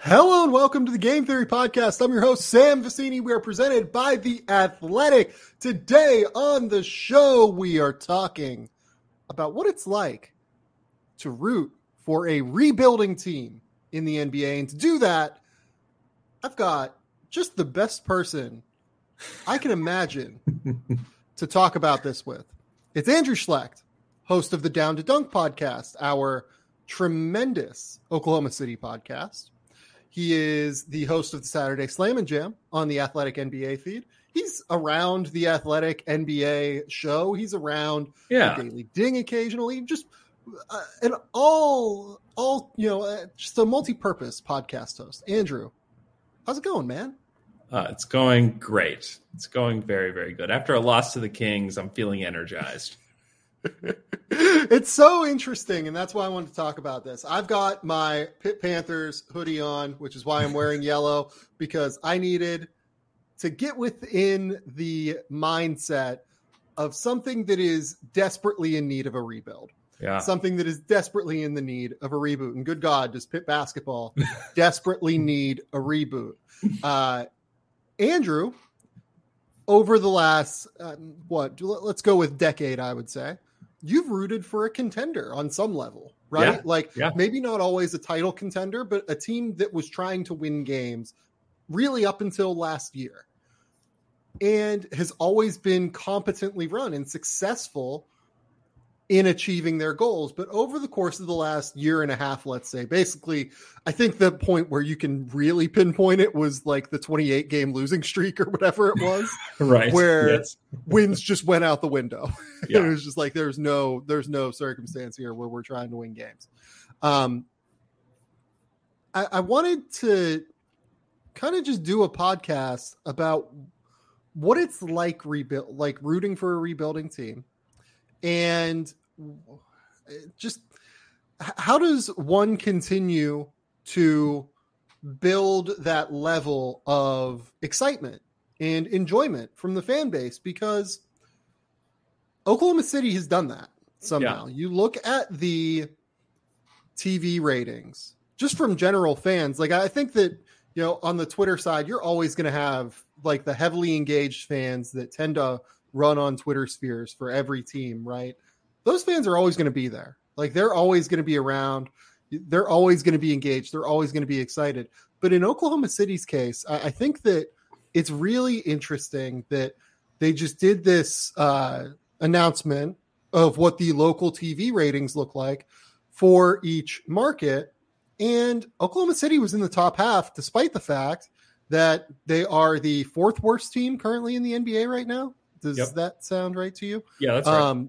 Hello and welcome to the Game Theory Podcast. I'm your host, Sam Vecini. We are presented by The Athletic. Today on the show, we are talking about what it's like to root for a rebuilding team in the NBA. And to do that, I've got just the best person I can imagine to talk about this with. It's Andrew Schlecht, host of the Down to Dunk podcast, our tremendous Oklahoma City podcast. He is the host of the Saturday Slam and Jam on the Athletic NBA feed. He's around the Athletic NBA show. He's around the Daily Ding occasionally. Just an just a multi-purpose podcast host. Andrew, how's it going, man? It's going great. It's going very, very good. After a loss to the Kings, I'm feeling energized. It's so interesting, and that's why I wanted to talk about this. I've got my Pitt Panthers hoodie on, which is why I'm wearing yellow, because I needed to get within the mindset of something that is desperately in need of a rebuild. Yeah. Something that is desperately in the need of a reboot. And good God, does Pitt basketball desperately need a reboot? Andrew, over the last, let's go with decade, I would say, you've rooted for a contender on some level, right? Maybe not always a title contender, but a team that was trying to win games really up until last year and has always been competently run and successful in achieving their goals. But over the course of the last year and a half, let's say, basically, I think the point where you can really pinpoint it was like the 28 game losing streak or whatever it was, right? Where wins just went out the window. Yeah. It was just like, there's no circumstance here where we're trying to win games. I wanted to kind of just do a podcast about what it's like rooting for a rebuilding team. And just how does one continue to build that level of excitement and enjoyment from the fan base? Because Oklahoma City has done that somehow. Yeah. You look at the TV ratings just from general fans. Like, I think that, on the Twitter side, you're always going to have like the heavily engaged fans that tend to run on Twitter spheres for every team, right? Those fans are always going to be there. Like, they're always going to be around. They're always going to be engaged. They're always going to be excited. But in Oklahoma City's case, I think that it's really interesting that they just did this announcement of what the local TV ratings look like for each market. And Oklahoma City was in the top half, despite the fact that they are the fourth worst team currently in the NBA right now. Does that sound right to you? Yeah, that's right.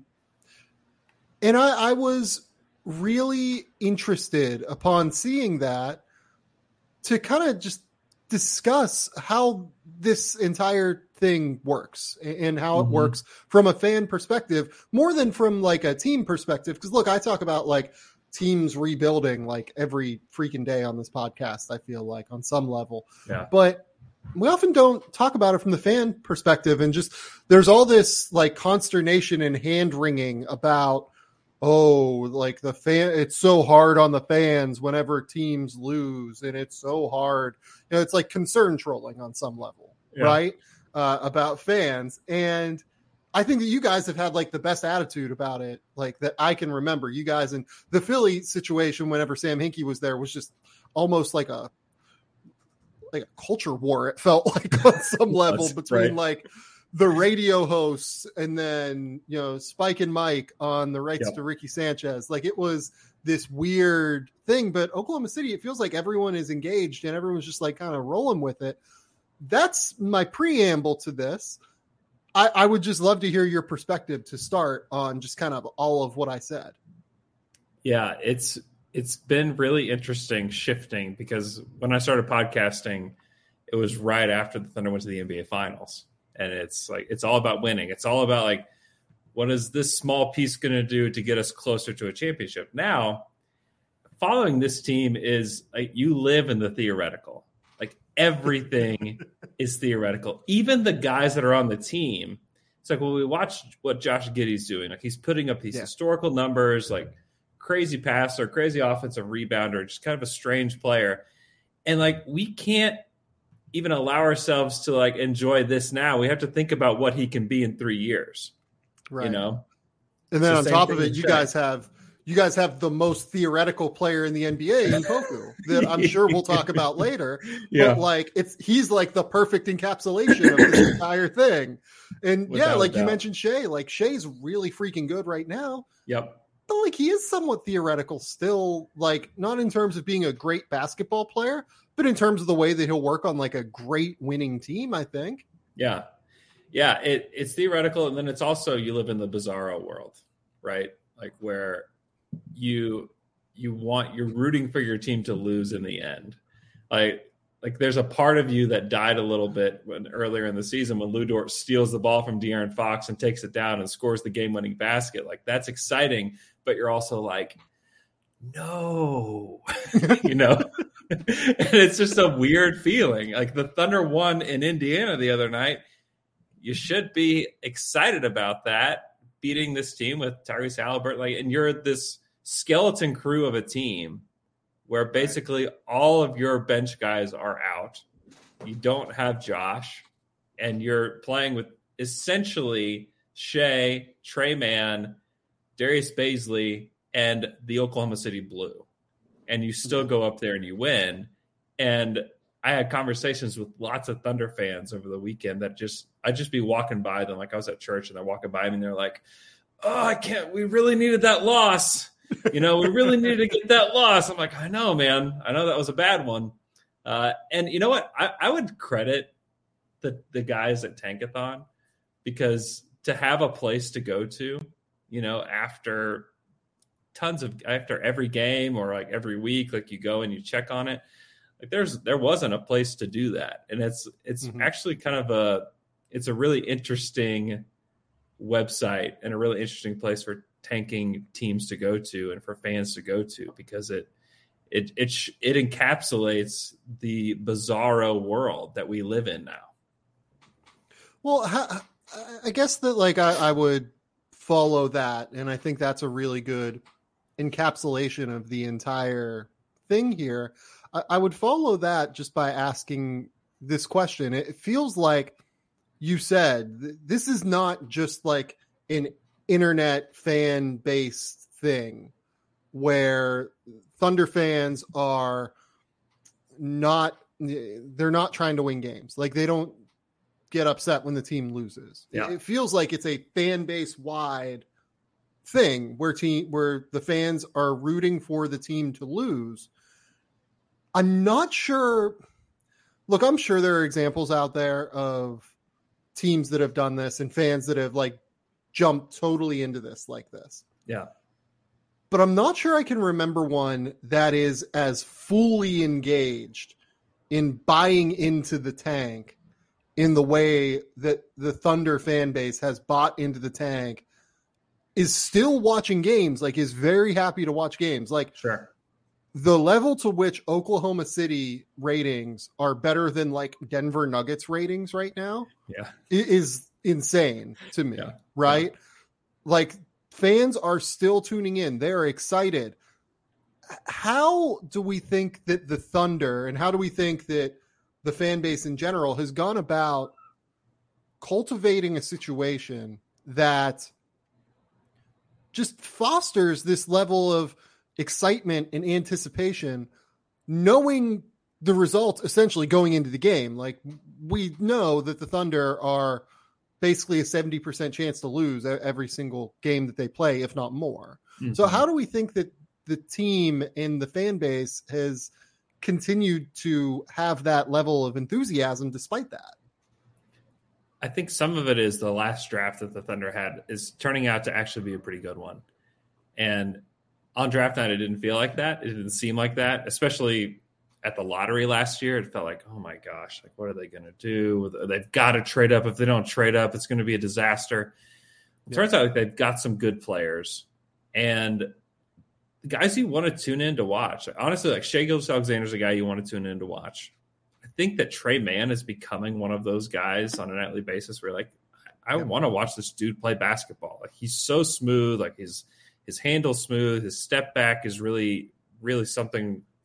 And I was really interested upon seeing that to kind of just discuss how this entire thing works and how it works from a fan perspective, more than from like a team perspective. Because look, I talk about like teams rebuilding like every freaking day on this podcast, I feel like on some level. Yeah. But we often don't talk about it from the fan perspective, and just there's all this like consternation and hand wringing about, like the fan, it's so hard on the fans whenever teams lose, and it's so hard. It's like concern trolling on some level, right? About fans. And I think that you guys have had like the best attitude about it, like that I can remember. You guys in the Philly situation, whenever Sam Hinkie was there, was just almost like a culture war, it felt like, on some level between like the radio hosts and then, Spike and Mike on the rights to Ricky Sanchez. Like, it was this weird thing, but Oklahoma City, it feels like everyone is engaged and everyone's just like kind of rolling with it. That's my preamble to this. I would just love to hear your perspective to start on just kind of all of what I said. Yeah, it's been really interesting shifting, because when I started podcasting, it was right after the Thunder went to the NBA Finals. And it's like, it's all about winning. It's all about like, what is this small piece going to do to get us closer to a championship? Now, following this team is like, you live in the theoretical. Like, everything is theoretical. Even the guys that are on the team. It's like, when we watch what Josh Giddey's doing, like, he's putting up these historical numbers, like crazy passer, crazy offensive rebounder, just kind of a strange player. And like, we can't even allow ourselves to like enjoy this now. We have to think about what he can be in 3 years. Right. You know? And then on top of it, you guys have the most theoretical player in the NBA in Poku that I'm sure we'll talk about later. Yeah. But like he's like the perfect encapsulation of this entire thing. And without you mentioned Shai, like Shai's really freaking good right now. Yep. But like he is somewhat theoretical still, like not in terms of being a great basketball player, but in terms of the way that he'll work on like a great winning team, I think. Yeah. Yeah. It's theoretical. And then it's also, you live in the bizarro world, right? Like where you're rooting for your team to lose in the end. Like there's a part of you that died a little bit earlier in the season when Lu Dort steals the ball from De'Aaron Fox and takes it down and scores the game-winning basket. Like that's exciting, but you're also like, no, you know? And it's just a weird feeling. Like the Thunder won in Indiana the other night. You should be excited about that, beating this team with Tyrese Haliburton. Like, and you're this skeleton crew of a team where basically all of your bench guys are out. You don't have Josh, and you're playing with essentially Shai, Trey Mann, Darius Bazley, and the Oklahoma City Blue. And you still go up there and you win. And I had conversations with lots of Thunder fans over the weekend that I'd just be walking by them. Like I was at church and they're walking by me and they're like, oh, we really needed that loss. You know, we really needed to get that loss. I'm like, I know, man. I know that was a bad one. And you know what? I would credit the guys at Tankathon, because to have a place to go to, you know, after every game or like every week, like you go and you check on it. Like there wasn't a place to do that. And it's actually kind of it's a really interesting website and a really interesting place for tanking teams to go to and for fans to go to, because it encapsulates the bizarro world that we live in now. Well, I guess that like I would follow that, and I think that's a really good encapsulation of the entire thing here. I would follow that just by asking this question. It feels like you said this is not just like an internet fan based thing where Thunder fans are they're not trying to win games. Like they don't get upset when the team loses. Yeah. It feels like it's a fan base wide thing where the fans are rooting for the team to lose. I'm not sure. Look, I'm sure there are examples out there of teams that have done this and fans that have like jumped totally into this like this. Yeah. But I'm not sure I can remember one that is as fully engaged in buying into the tank in the way that the Thunder fan base has bought into the tank, is still watching games, like is very happy to watch games. Like, sure. The level to which Oklahoma City ratings are better than like Denver Nuggets ratings right now is insane to me, right? Yeah. Like fans are still tuning in. They're excited. How do we think that the Thunder, and how do we think that the fan base in general has gone about cultivating a situation that just fosters this level of excitement and anticipation, knowing the results essentially going into the game? Like we know that the Thunder are basically a 70% chance to lose every single game that they play, if not more. Mm-hmm. So how do we think that the team and the fan base has continued to have that level of enthusiasm despite that? I think some of it is the last draft that the Thunder had is turning out to actually be a pretty good one. And on draft night, it didn't feel like that. It didn't seem like that, especially at the lottery last year. It felt like, oh my gosh, like what are they going to do? They've got to trade up. If they don't trade up, it's going to be a disaster. It turns out like they've got some good players and the guys you want to tune in to watch. Honestly, like Shai Gilgeous-Alexander's a guy you want to tune in to watch. I think that Trey Mann is becoming one of those guys on a nightly basis where like, I want to watch this dude play basketball. Like he's so smooth, like his handle smooth, his step back is really, really something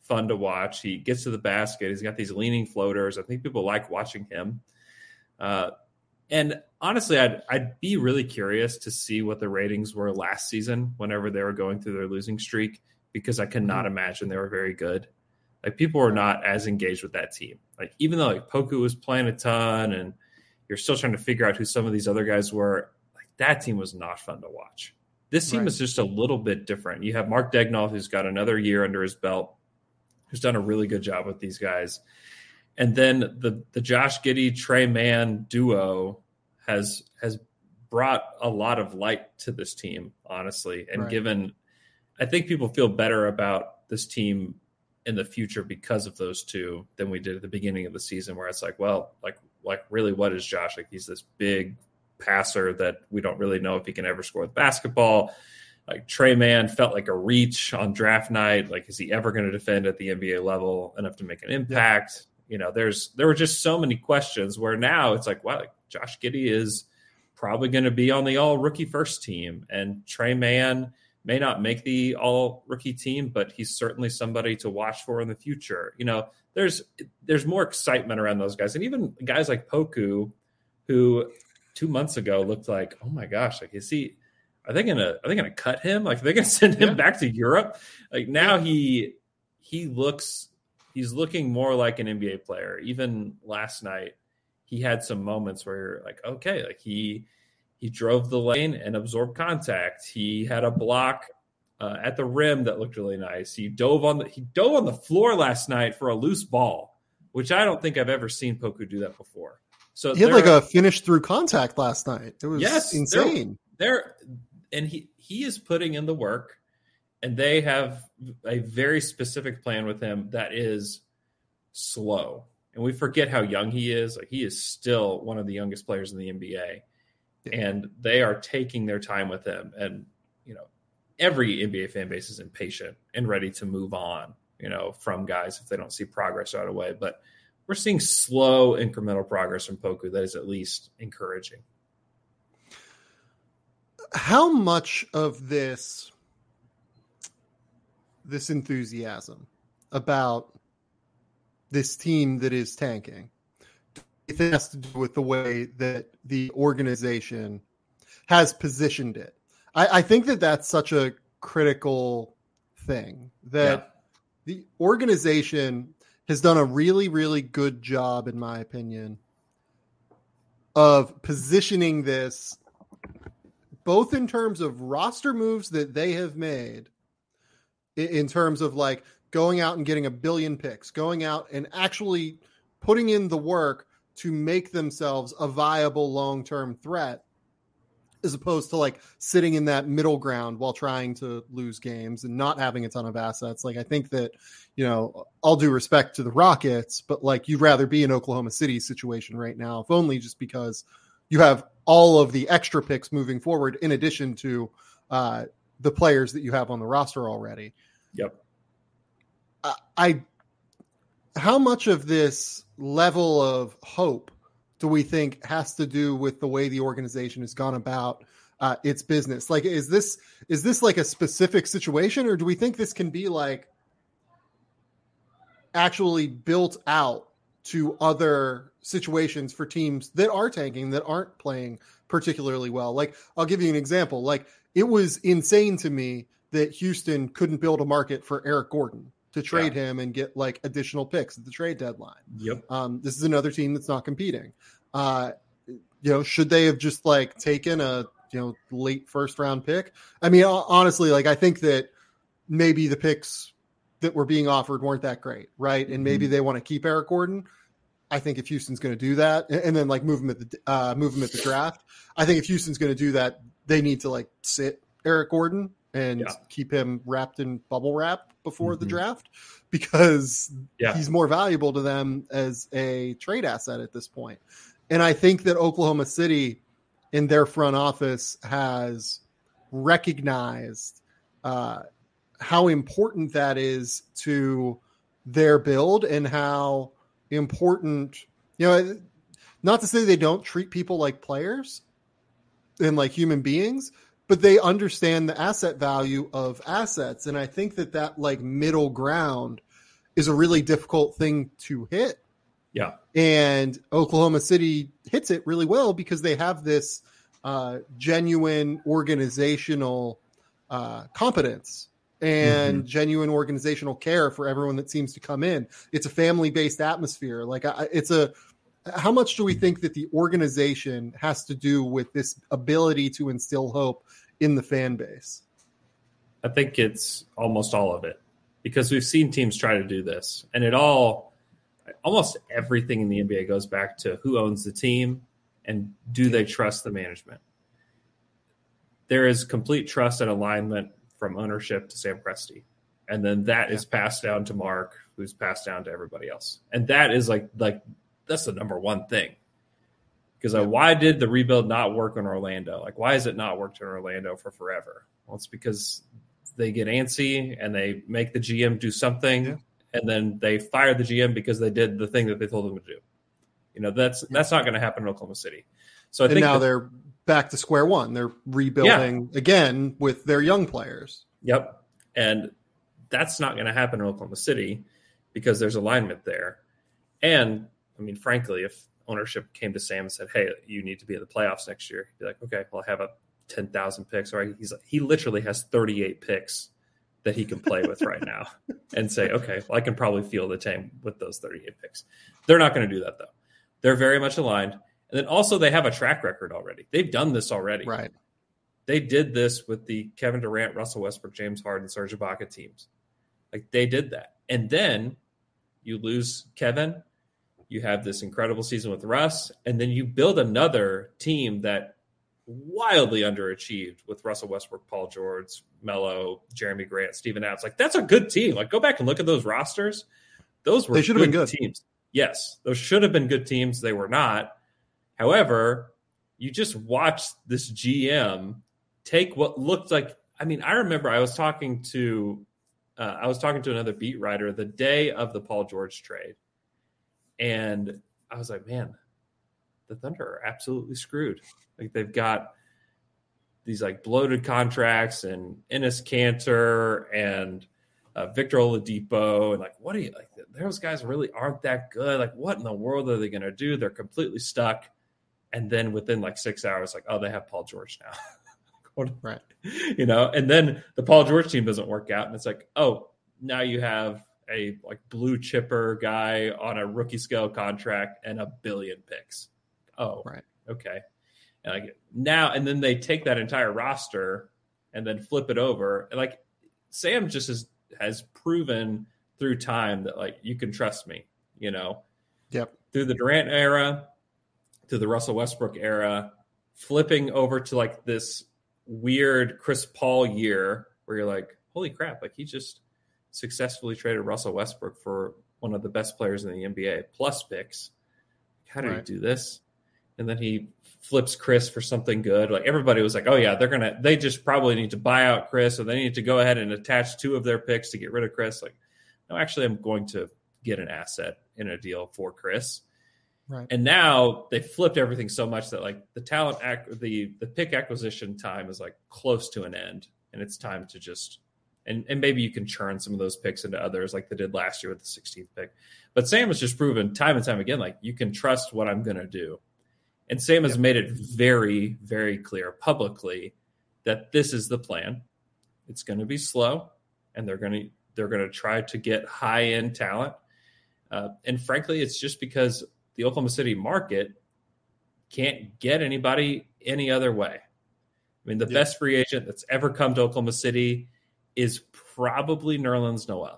fun to watch. He gets to the basket. He's got these leaning floaters. I think people like watching him. And honestly, I'd be really curious to see what the ratings were last season whenever they were going through their losing streak, because I cannot imagine they were very good. Like, people were not as engaged with that team. Like, even though like Poku was playing a ton and you're still trying to figure out who some of these other guys were, like, that team was not fun to watch. This team is just a little bit different. You have Mark Daigneault, who's got another year under his belt, who's done a really good job with these guys. And then the Josh Giddey, Trey Mann duo has brought a lot of light to this team, honestly. And I think people feel better about this team in the future because of those two than we did at the beginning of the season, where it's like, well, like really, what is Josh? Like, he's this big passer that we don't really know if he can ever score the basketball. Like, Trey Mann felt like a reach on draft night. Like, is he ever going to defend at the NBA level enough to make an impact? You know, there were just so many questions, where now it's like, wow, like, Josh Giddey is probably going to be on the all rookie first team, and Trey Mann may not make the all rookie team, but he's certainly somebody to watch for in the future. You know, there's more excitement around those guys. And even guys like Poku, who 2 months ago looked like, oh my gosh, like, are they gonna cut him? Like, are they gonna send him back to Europe? Like, now he's looking more like an NBA player. Even last night, he had some moments where you're like, okay, like he drove the lane and absorbed contact. He had a block at the rim that looked really nice. He dove on the floor last night for a loose ball, which I don't think I've ever seen Poku do that before. So he had like a finish through contact last night. It was insane. And he is putting in the work, and they have a very specific plan with him that is slow. And we forget how young he is. Like, he is still one of the youngest players in the NBA. And they are taking their time with him. And, you know, every NBA fan base is impatient and ready to move on, you know, from guys if they don't see progress right away. But we're seeing slow incremental progress from Poku that is at least encouraging. How much of this enthusiasm about this team that is tanking, it has to do with the way that the organization has positioned it? I think that that's such a critical thing, that the organization has done a really, really good job, in my opinion, of positioning this both in terms of roster moves that they have made, in terms of like going out and getting 1 billion picks, going out and actually putting in the work to make themselves a viable long-term threat, as opposed to like sitting in that middle ground while trying to lose games and not having a ton of assets. Like, I think that, you know, all due respect to the Rockets, but like, you'd rather be in Oklahoma City's situation right now, if only just because you have all of the extra picks moving forward, in addition to the players that you have on the roster already. Yep. How much of this level of hope do we think has to do with the way the organization has gone about its business? Like, is this like a specific situation, or do we think this can be like actually built out to other situations for teams that are tanking, that aren't playing particularly well? Like, I'll give you an example. Like, it was insane to me that Houston couldn't build a market for Eric Gordon to trade him and get like additional picks at the trade deadline. Yep. This is another team that's not competing. Should they have just like taken a, late first round pick? I mean, honestly, like, I think that maybe the picks that were being offered weren't that great. Right. And maybe they want to keep Eric Gordon. I think if Houston's going to do that and then like move him at the draft, I think if Houston's going to do that, they need to like sit Eric Gordon and keep him wrapped in bubble wrap before the draft, because he's more valuable to them as a trade asset at this point. And I think that Oklahoma City in their front office has recognized how important that is to their build, and how important, not to say they don't treat people like players and like human beings, but they understand the asset value of assets. And I think that like middle ground is a really difficult thing to hit. Yeah. And Oklahoma City hits it really well because they have this genuine organizational competence and genuine organizational care for everyone that seems to come in. It's a family-based atmosphere. Like how much do we think that the organization has to do with this ability to instill hope in the fan base? I think it's almost all of it, because we've seen teams try to do this, and almost everything in the NBA goes back to who owns the team and do they trust the management. There is complete trust and alignment from ownership to Sam Presti. And then that is passed down to Mark, who's passed down to everybody else. And that is like that's the number one thing. Because why did the rebuild not work in Orlando? Like, why has it not worked in Orlando for forever? Well, it's because they get antsy and they make the GM do something, and then they fire the GM because they did the thing that they told them to do. You know, that's not going to happen in Oklahoma City. So I think now they're back to square one. They're rebuilding again with their young players. Yep. And that's not going to happen in Oklahoma City because there's alignment there. And I mean, frankly, if ownership came to Sam and said, "Hey, you need to be in the playoffs next year," he'd be like, "Okay, well, I have 10,000 picks." Or he literally has 38 picks that he can play with right now, and say, "Okay, well, I can probably field a team with those 38 picks." They're not going to do that, though. They're very much aligned. And then also they have a track record already. They've done this already. Right. They did this with the Kevin Durant, Russell Westbrook, James Harden, Serge Ibaka teams. Like, they did that. And then you lose Kevin. You have this incredible season with Russ. And then you build another team that wildly underachieved with Russell Westbrook, Paul George, Melo, Jeremy Grant, Steven Adams. Like, that's a good team. Like, go back and look at those rosters. Those were good teams. Yes, those should have been good teams. They were not. However, you just watched this GM take what looked like. I mean, I remember I was talking to another beat writer the day of the Paul George trade, and I was like, "Man, the Thunder are absolutely screwed. Like, they've got these like bloated contracts and Enes Kanter and Victor Oladipo, and like, what do you like? Those guys really aren't that good. Like, what in the world are they going to do? They're completely stuck." And then within like 6 hours, like, oh, they have Paul George now. Right. You know, and then the Paul George team doesn't work out. And it's like, oh, now you have a like blue chipper guy on a rookie scale contract and 1 billion picks. Oh, right. Okay. And like now, and then they take that entire roster and then flip it over. And like Sam just has proven through time that like, you can trust me, you know. Yep. Through the Durant era, to the Russell Westbrook era, flipping over to like this weird Chris Paul year where you're like, holy crap, like he just successfully traded Russell Westbrook for one of the best players in the NBA plus picks. How did he do this? And then he flips Chris for something good. Like everybody was like, oh yeah, they just probably need to buy out Chris, or they need to go ahead and attach 2 of their picks to get rid of Chris. Like, no, actually I'm going to get an asset in a deal for Chris. Right. And now they flipped everything so much that like the pick acquisition time is like close to an end, and it's time to just and maybe you can churn some of those picks into others like they did last year with the 16th pick. But Sam has just proven time and time again, like, you can trust what I'm going to do. And Sam has made it very, very clear publicly that this is the plan. It's going to be slow, and they're going to try to get high end talent. And frankly, it's just because the Oklahoma City market can't get anybody any other way. I mean, the best free agent that's ever come to Oklahoma City is probably Nerlens Noel.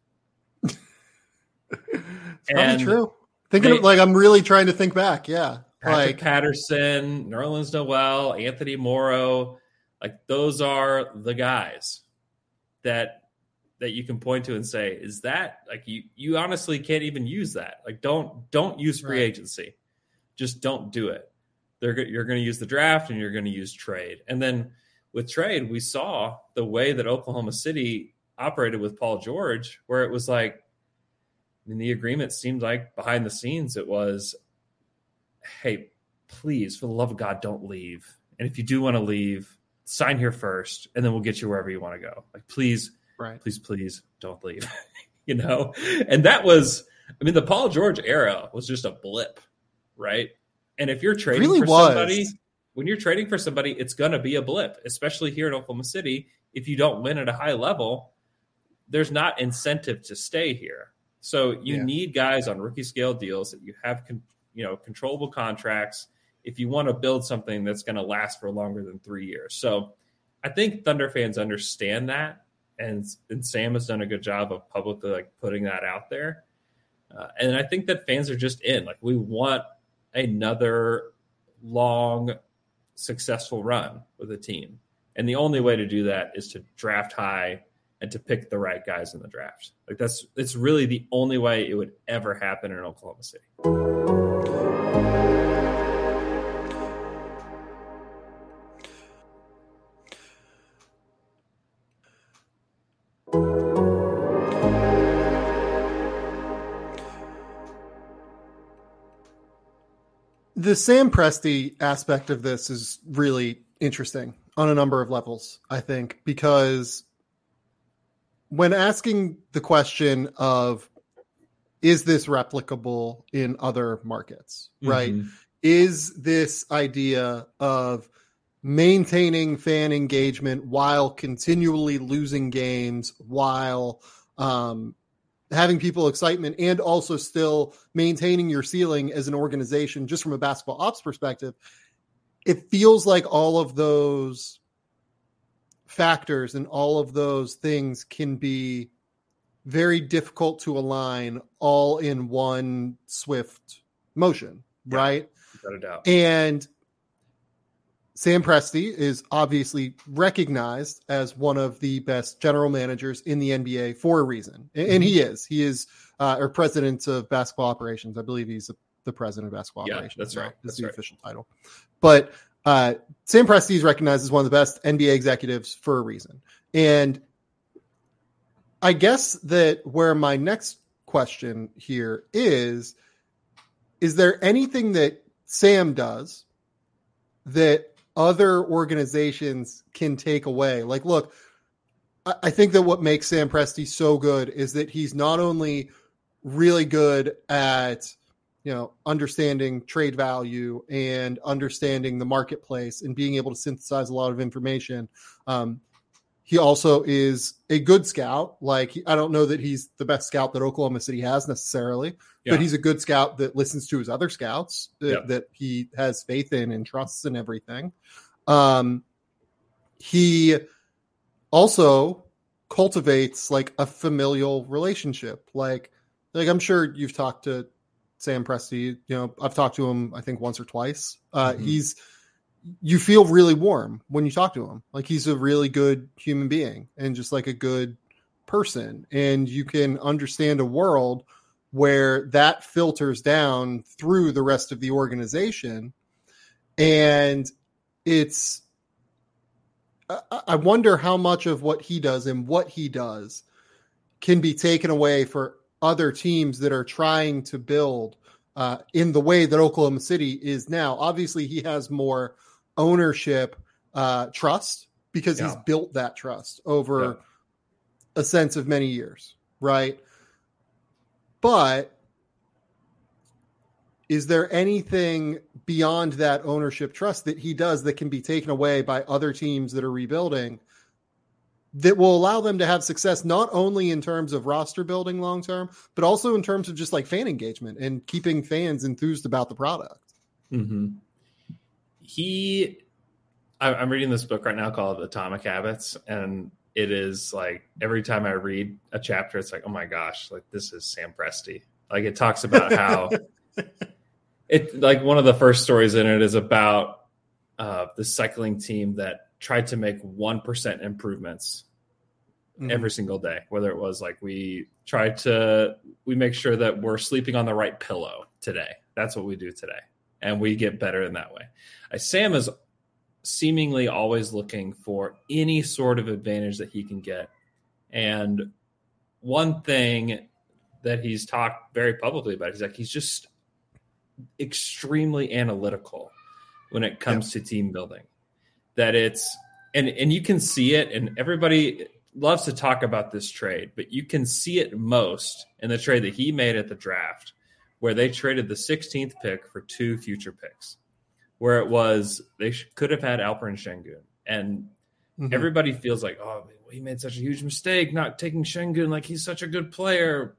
Probably true. I'm really trying to think back. Yeah. Patrick Patterson, Nerlens Noel, Anthony Morrow, like those are the guys that you can point to and say, is that like you honestly can't even use that. Like don't use free agency. Just don't do it. You're going to use the draft and you're going to use trade. And then with trade, we saw the way that Oklahoma City operated with Paul George, where it was like, I mean, the agreement seemed like behind the scenes, it was, hey, please, for the love of God, don't leave. And if you do want to leave, sign here first, and then we'll get you wherever you want to go. Like, please, please don't leave. And that was, the Paul George era was just a blip, right? And if you're trading really for was. somebody, when you're trading for somebody, it's going to be a blip, especially here in Oklahoma City. If you don't win at a high level, there's not incentive to stay here. So you need guys on rookie scale deals that you have, controllable contracts if you want to build something that's going to last for longer than 3 years. So I think Thunder fans understand that, and Sam has done a good job of publicly putting that out there. And I think that fans are just in. We want another long, successful run with a team. And the only way to do that is to draft high and to pick the right guys in the draft. It's really the only way it would ever happen in Oklahoma City. The Sam Presti aspect of this is really interesting on a number of levels, I think, because when asking the question of, is this replicable in other markets, right? Is this idea of maintaining fan engagement while continually losing games, while having people excitement, and also still maintaining your ceiling as an organization, just from a basketball ops perspective, it feels like all of those factors and all of those things can be very difficult to align all in one swift motion, right? Without a doubt. And Sam Presti is obviously recognized as one of the best general managers in the NBA for a reason. And he is or president of basketball operations. I believe he's the president of basketball operations. That's right. That's the official title. But Sam Presti is recognized as one of the best NBA executives for a reason. And I guess that where my next question here is there anything that Sam does that other organizations can take away? Look, I think that what makes Sam Presti so good is that he's not only really good at, understanding trade value and understanding the marketplace and being able to synthesize a lot of information. He also is a good scout. I don't know that he's the best scout that Oklahoma City has necessarily, but he's a good scout that listens to his other scouts that he has faith in and trusts and everything. He also cultivates a familial relationship. I'm sure you've talked to Sam Presti. I've talked to him, I think, once or twice. You feel really warm when you talk to him. He's a really good human being and just a good person. And you can understand a world where that filters down through the rest of the organization. And I wonder how much of what he does and what he does can be taken away for other teams that are trying to build in the way that Oklahoma City is now. Obviously, he has more ownership trust because he's built that trust over a sense of many years, right? But is there anything beyond that ownership trust that he does that can be taken away by other teams that are rebuilding that will allow them to have success, not only in terms of roster building long-term, but also in terms of just fan engagement and keeping fans enthused about the product? Mm-hmm. I'm reading this book right now called Atomic Habits, and it is every time I read a chapter, it's oh my gosh, this is Sam Presti. It talks about how one of the first stories in it is about the cycling team that tried to make 1% improvements every single day. Whether it was we make sure that we're sleeping on the right pillow today. That's what we do today. And we get better in that way. Sam is seemingly always looking for any sort of advantage that he can get. And one thing that he's talked very publicly about is he's just extremely analytical when it comes to team building. That it's, and you can see it, and everybody loves to talk about this trade, but you can see it most in the trade that he made at the draft, where they traded the 16th pick for 2 future picks, where it was they could have had Alperen Şengün. And everybody feels like, oh, he made such a huge mistake not taking Şengün. Like, he's such a good player.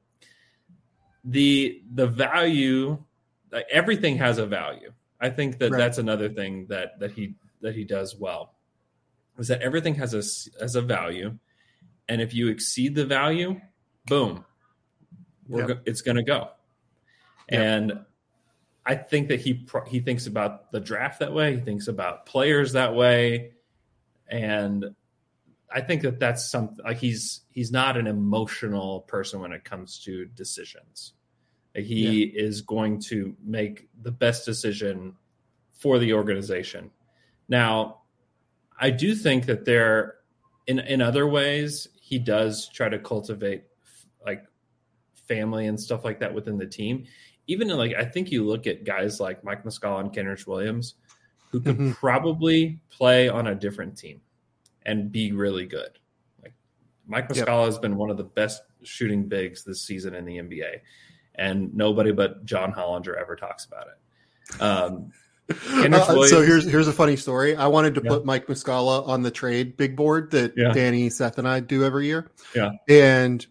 The value, like, everything has a value. I think that that's another thing that he does well, is that everything has a value. And if you exceed the value, boom, it's going to go. Yep. And I think that he thinks about the draft that way. He thinks about players that way. And I think that that's something, like, he's not an emotional person when it comes to decisions. Like, he is going to make the best decision for the organization. Now, I do think that there, in other ways, he does try to cultivate like family and stuff like that within the team. Even in, like, I think you look at guys like Mike Muscala and Kenrich Williams, who could probably play on a different team and be really good. Like, Mike Muscala has been one of the best shooting bigs this season in the NBA, and nobody but John Hollinger ever talks about it. So here's a funny story. I wanted to put Mike Muscala on the trade big board that Danny, Seth, and I do every year. Yeah, and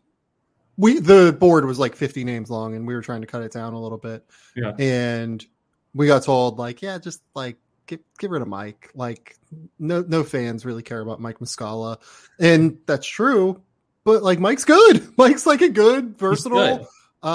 the board was like 50 names long, and we were trying to cut it down a little bit. Yeah, and we got told, like, just like get rid of Mike. Like, no fans really care about Mike Muscala, and that's true. But, like, Mike's good. Mike's like a good, versatile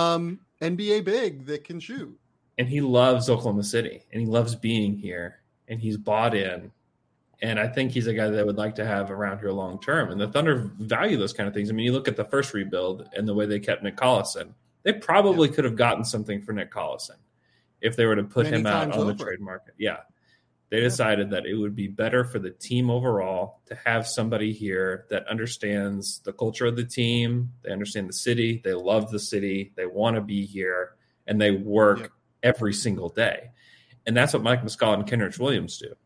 NBA big that can shoot. And he loves Oklahoma City, and he loves being here, and he's bought in. And I think he's a guy that would like to have around here long term. And the Thunder value those kind of things. I mean, you look at the first rebuild and the way they kept Nick Collison. They probably could have gotten something for Nick Collison if they were to put him out on the trade market. Yeah. They decided that it would be better for the team overall to have somebody here that understands the culture of the team. They understand the city. They love the city. They want to be here, and they work every single day. And that's what Mike Muscala and Kenrich Williams do.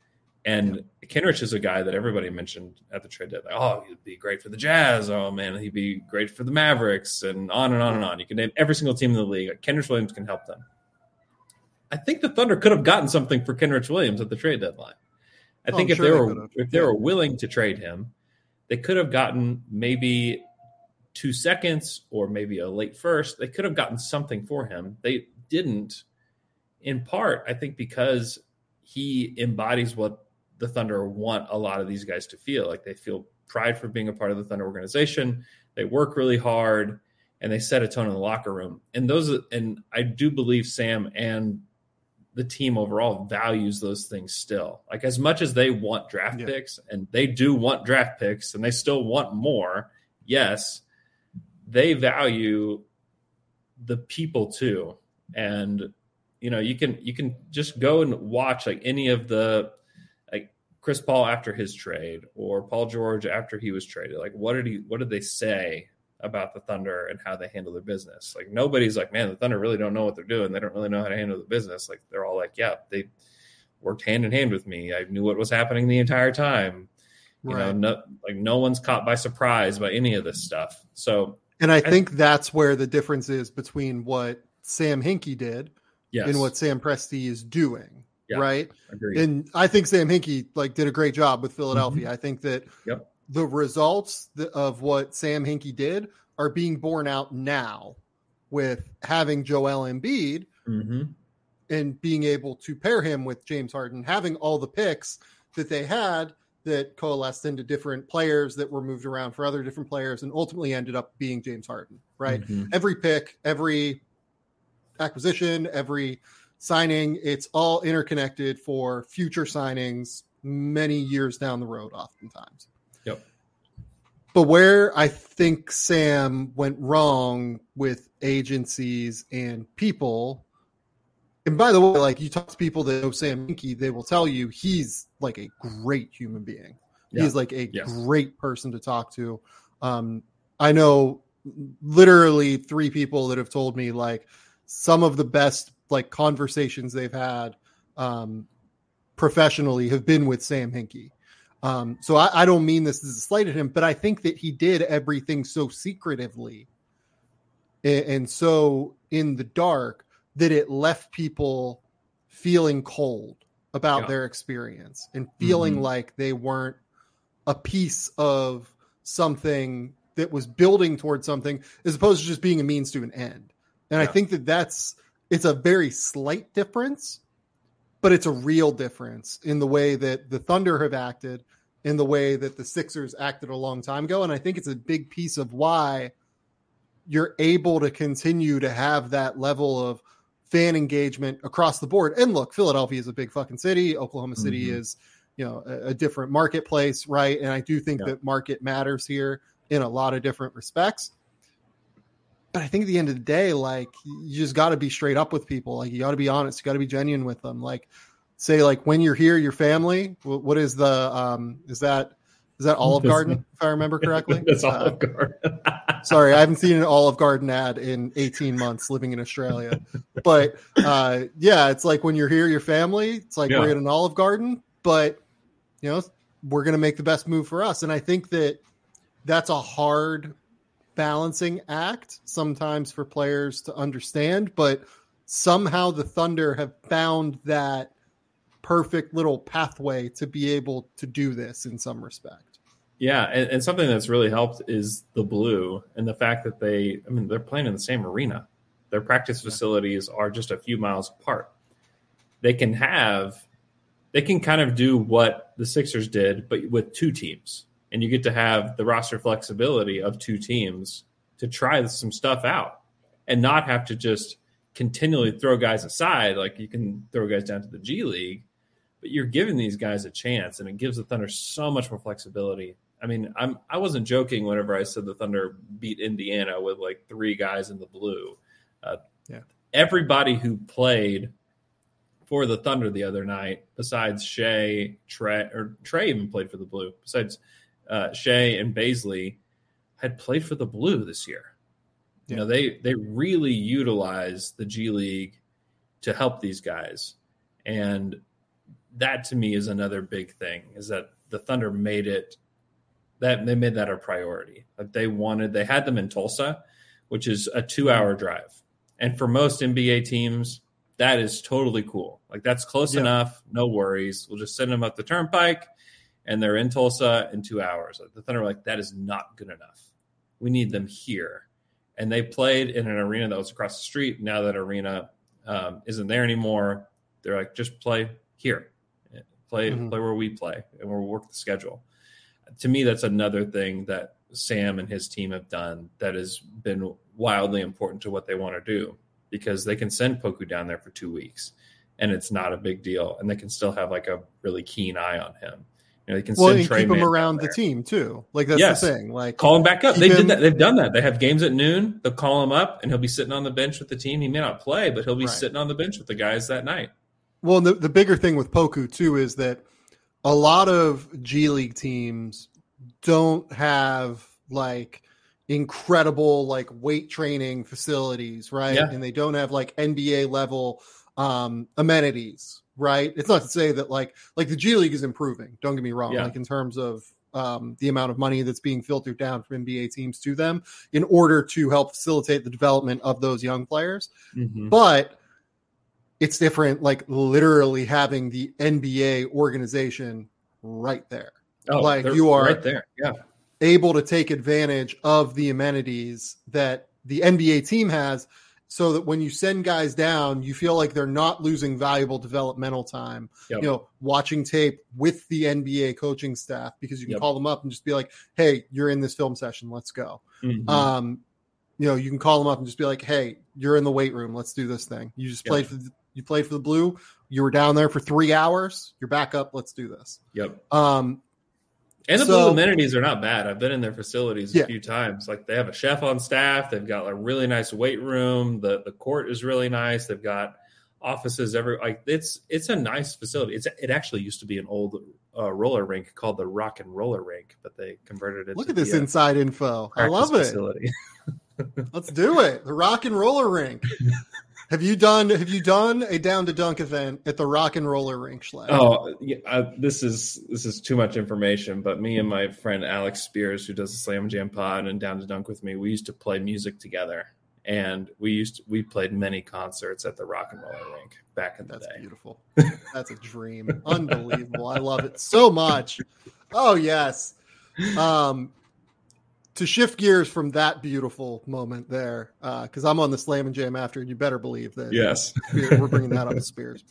And Kenrich is a guy that everybody mentioned at the trade deadline. Oh, he'd be great for the Jazz. Oh, man, he'd be great for the Mavericks, and on and on and on. You can name every single team in the league. Kenrich Williams can help them. I think the Thunder could have gotten something for Kenrich Williams at the trade deadline. I think if they were willing to trade him, they could have gotten maybe 2 seconds or maybe a late first. They could have gotten something for him. They didn't, in part, I think, because he embodies what the Thunder want a lot of these guys to feel. Like, they feel pride for being a part of the Thunder organization. They work really hard, and they set a tone in the locker room. And I do believe Sam and the team overall values those things still. Like, as much as they want draft picks, and they do want draft picks, and they still want more, yes, they value the people too. And, you know, you can just go and watch, like, any of the, like, Chris Paul after his trade, or Paul George after he was traded. Like, what did they say about the Thunder and how they handle their business? Like, nobody's like, man, the Thunder really don't know what they're doing. They don't really know how to handle the business. Like, they're all like, yeah, they worked hand in hand with me. I knew what was happening the entire time. Right. You know, no one's caught by surprise by any of this stuff. So, and I think that's where the difference is between what Sam Hinkie did and what Sam Presti is doing. Yeah, right. Agreed. And I think Sam Hinkie, like, did a great job with Philadelphia. Mm-hmm. I think that the results of what Sam Hinkie did are being borne out now with having Joel Embiid and being able to pair him with James Harden, having all the picks that they had that coalesced into different players that were moved around for other different players and ultimately ended up being James Harden, right? Mm-hmm. Every pick, every acquisition, every signing, it's all interconnected for future signings many years down the road oftentimes. Yep. But where I think Sam went wrong with agencies and people, and by the way, like, you talk to people that know Sam Hinkie, they will tell you he's like a great human being. Yeah. He's like a great person to talk to. I know literally 3 people that have told me, like, some of the best, like, conversations they've had professionally have been with Sam Hinkie. So I don't mean this as a slight at him, but I think that he did everything so secretively and so in the dark that it left people feeling cold about their experience and feeling like they weren't a piece of something that was building towards something, as opposed to just being a means to an end. And I think that it's a very slight difference, but it's a real difference in the way that the Thunder have acted, in the way that the Sixers acted a long time ago. And I think it's a big piece of why you're able to continue to have that level of fan engagement across the board. And look, Philadelphia is a big fucking city. Oklahoma City is, a different marketplace, right? And I do think that market matters here in a lot of different respects. But I think at the end of the day, like, you just got to be straight up with people. Like, you got to be honest. You got to be genuine with them. Like, say, like, when you're here, your family, what is the, is that Olive Garden, if I remember correctly? That's Olive Garden. Sorry, I haven't seen an Olive Garden ad in 18 months living in Australia. But, it's like when you're here, your family, it's like we're in an Olive Garden, but, we're going to make the best move for us. And I think that that's a hard balancing act sometimes for players to understand, but somehow the Thunder have found that perfect little pathway to be able to do this in some respect. Yeah. And something that's really helped is the blue and the fact that they're playing in the same arena. Their practice facilities are just a few miles apart. They can kind of do what the Sixers did, but with two teams. And you get to have the roster flexibility of two teams to try some stuff out and not have to just continually throw guys aside. Like, you can throw guys down to the G League, but you're giving these guys a chance, and it gives the Thunder so much more flexibility. I mean, I wasn't joking whenever I said the Thunder beat Indiana with like three guys in the blue. Everybody who played for the Thunder the other night, besides Trey even played for the blue, besides Shea and Baisley, had played for the blue this year. They really utilize the G League to help these guys. And that to me is another big thing, is that the Thunder made that a priority. Like, they had them in Tulsa, which is a 2-hour drive. And for most NBA teams, that is totally cool. Like, that's close enough. No worries. We'll just send them up the turnpike and they're in Tulsa in 2 hours. The Thunder were like, that is not good enough. We need them here. And they played in an arena that was across the street. Now that arena isn't there anymore. They're like, just play here. Play where we play, and we'll work the schedule. To me, that's another thing that Sam and his team have done that has been wildly important to what they want to do, because they can send Poku down there for 2 weeks and it's not a big deal. And they can still have like a really keen eye on him. They can send Trey keep him around the team too. Like, that's the thing. Like, call him back up. They did that. They've done that. They have games at noon. They'll call him up and he'll be sitting on the bench with the team. He may not play, but he'll be sitting on the bench with the guys that night. Well, the bigger thing with Poku too is that a lot of G League teams don't have like incredible like weight training facilities, right? Yeah. And they don't have like NBA level amenities, right? It's not to say that like the G League is improving. Don't get me wrong. Like, in terms of the amount of money that's being filtered down from NBA teams to them in order to help facilitate the development of those young players. But it's different, like literally having the NBA organization right there. Like, you are right there. Yeah. Able to take advantage of the amenities that the NBA team has, so that when you send guys down, you feel like they're not losing valuable developmental time, watching tape with the NBA coaching staff, because you can call them up and just be like, hey, you're in this film session. Let's go. You can call them up and just be like, hey, you're in the weight room. Let's do this thing. You just played for the blue. You were down there for 3 hours. You're back up. Let's do this. And the blue amenities are not bad. I've been in their facilities a few times. Like, they have a chef on staff. They've got a really nice weight room. The court is really nice. They've got offices it's a nice facility. It actually used to be an old roller rink called the Rock and Roller Rink, but they converted it. Look at this inside info. I love it. Facility. Let's do it. The Rock and Roller Rink. Have you done a down to dunk event at the Rock and Roller Rink, Schley? Oh, yeah, this is too much information. But me and my friend Alex Spears, who does the Slam Jam Pod and Down to Dunk with me, we used to play music together, and we played many concerts at the Rock and Roller Rink back in the day. That's beautiful. That's a dream. Unbelievable. I love it so much. Oh yes. To shift gears from that beautiful moment there, because I'm on the Slam and Jam after, and you better believe that. Yes, we're bringing that up with Spears.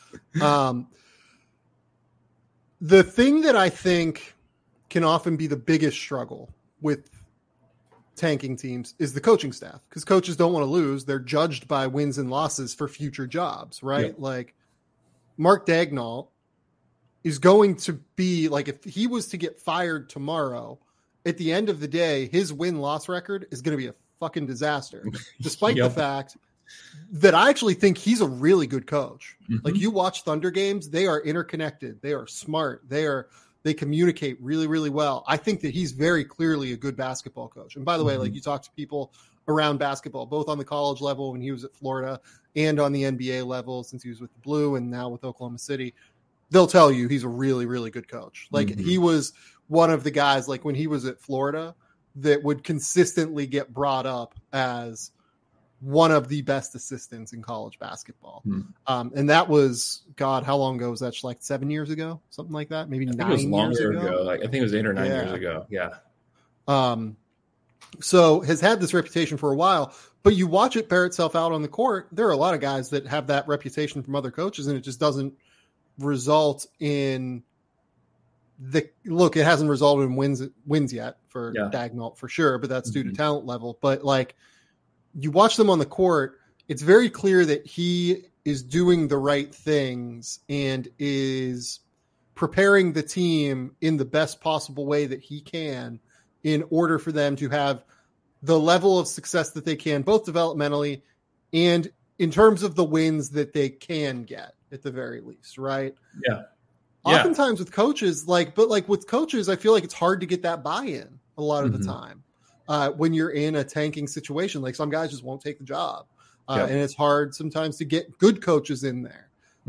The thing that I think can often be the biggest struggle with tanking teams is the coaching staff, because coaches don't want to lose. They're judged by wins and losses for future jobs, right? Yep. Like Mark Daigneault is going to be like, if he was to get fired tomorrow, at the end of the day, his win-loss record is going to be a fucking disaster, despite the fact that I actually think he's a really good coach. Mm-hmm. Like, you watch Thunder games, they are interconnected. They are smart. They communicate really, really well. I think that he's very clearly a good basketball coach. And by the way, like, you talk to people around basketball, both on the college level when he was at Florida and on the NBA level since he was with the Blue and now with Oklahoma City, they'll tell you he's a really, really good coach. Like, he was one of the guys, like when he was at Florida, that would consistently get brought up as one of the best assistants in college basketball. And that was, God, how long ago was that? Like 7 years ago, something like that. Maybe 9 years ago. Longer ago. Like, I think it was 8 or 9 years ago. Yeah. So has had this reputation for a while, but you watch it bear itself out on the court. There are a lot of guys that have that reputation from other coaches, and it just doesn't result in it hasn't resulted in wins yet for Daigneault for sure, but that's due to talent level. But like, you watch them on the court, it's very clear that he is doing the right things and is preparing the team in the best possible way that he can in order for them to have the level of success that they can, both developmentally and in terms of the wins that they can get at the very least. Right. Yeah. Oftentimes with coaches, with coaches, I feel like it's hard to get that buy-in a lot of the time when you're in a tanking situation. Like, some guys just won't take the job, and it's hard sometimes to get good coaches in there.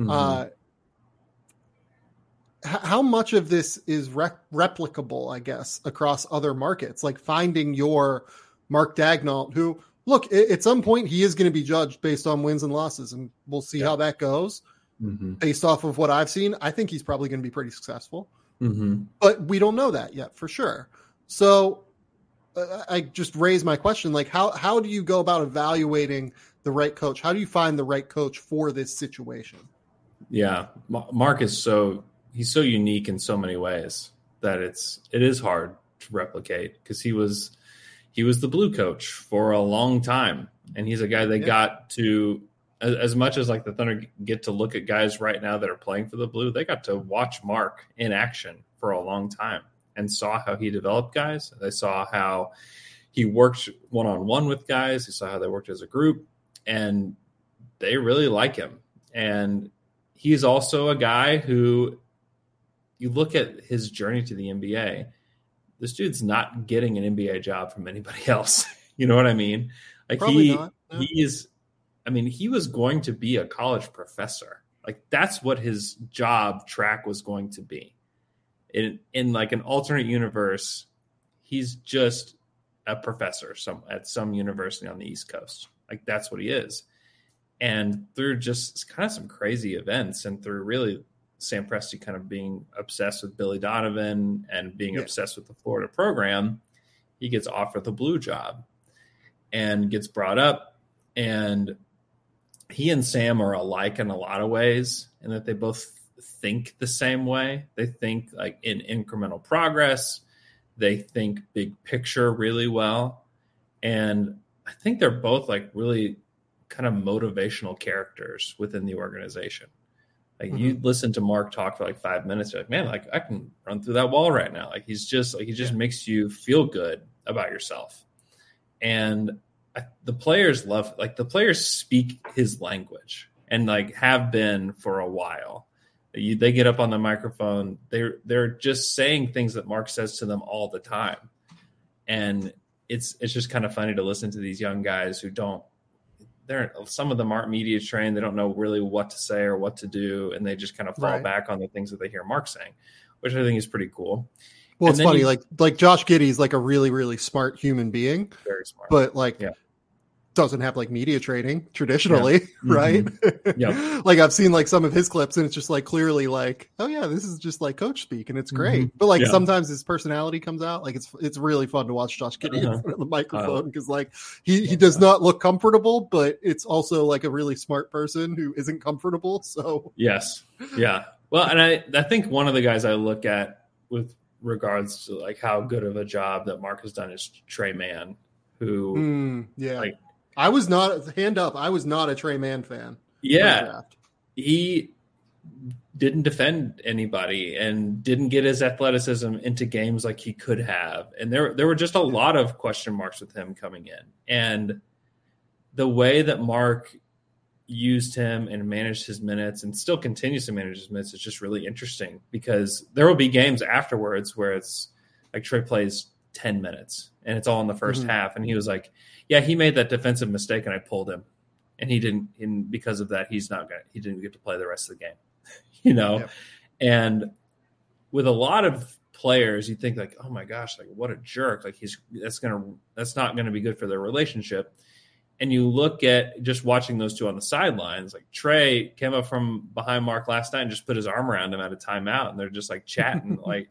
How much of this is replicable, I guess, across other markets? Like finding your Mark Daigneault, who, look, at some point he is going to be judged based on wins and losses, and we'll see how that goes. Based off of what I've seen, I think he's probably going to be pretty successful, but we don't know that yet for sure. So I just raised my question, like, how do you go about evaluating the right coach? How do you find the right coach for this situation? Yeah. Mark is he's so unique in so many ways that it is hard to replicate, because he was the Blue coach for a long time. And he's a guy that got to, as much as like the Thunder get to look at guys right now that are playing for the Blue, they got to watch Mark in action for a long time and saw how he developed guys. They saw how he worked one-on-one with guys. They saw how they worked as a group, and they really like him. And he's also a guy who, you look at his journey to the NBA, this dude's not getting an NBA job from anybody else. You know what I mean? Like, probably not. No. He was going to be a college professor. Like, that's what his job track was going to be. In like an alternate universe, he's just a professor at some university on the East Coast. Like, that's what he is. And through just kind of some crazy events, and through really Sam Presti kind of being obsessed with Billy Donovan and being obsessed with the Florida program, he gets offered the Blue job and gets brought up. And he and Sam are alike in a lot of ways, in that they both think the same way. They think like in incremental progress. They think big picture really well. And I think they're both like really kind of motivational characters within the organization. Like, you listen to Mark talk for like 5 minutes, you're like, man, like, I can run through that wall right now. Like, he just makes you feel good about yourself. And the players the players speak his language, and like have been for a while. They get up on the microphone. They're just saying things that Mark says to them all the time. And it's just kind of funny to listen to these young guys who some of them aren't media trained. They don't know really what to say or what to do, and they just kind of fall back on the things that they hear Mark saying, which I think is pretty cool. Well, it's funny, like Josh Giddey is like a really, really smart human being, very smart, but like doesn't have like media training traditionally, right? Yeah. Like I've seen like some of his clips, and it's just like clearly like, oh yeah, this is just like coach speak, and it's great. But like sometimes his personality comes out. Like it's really fun to watch Josh Giddey in front of the microphone because like he does not look comfortable, but it's also like a really smart person who isn't comfortable. So yes, yeah. Well, and I think one of the guys I look at with regards to like how good of a job that Mark has done is Trey Mann, who like. I was not a Trey Mann fan. Yeah. He didn't defend anybody and didn't get his athleticism into games like he could have. And there were just a lot of question marks with him coming in. And the way that Mark used him and managed his minutes and still continues to manage his minutes is just really interesting, because there will be games afterwards where it's like Trey plays 10 minutes and it's all in the first half. And he was like, yeah, he made that defensive mistake and I pulled him, and he didn't. And because of that, he didn't get to play the rest of the game, Yep. And with a lot of players, you think like, oh my gosh, like what a jerk! Like that's not gonna be good for their relationship. And you look at just watching those two on the sidelines, like Trey came up from behind Mark last night and just put his arm around him at a timeout, and they're just like chatting, like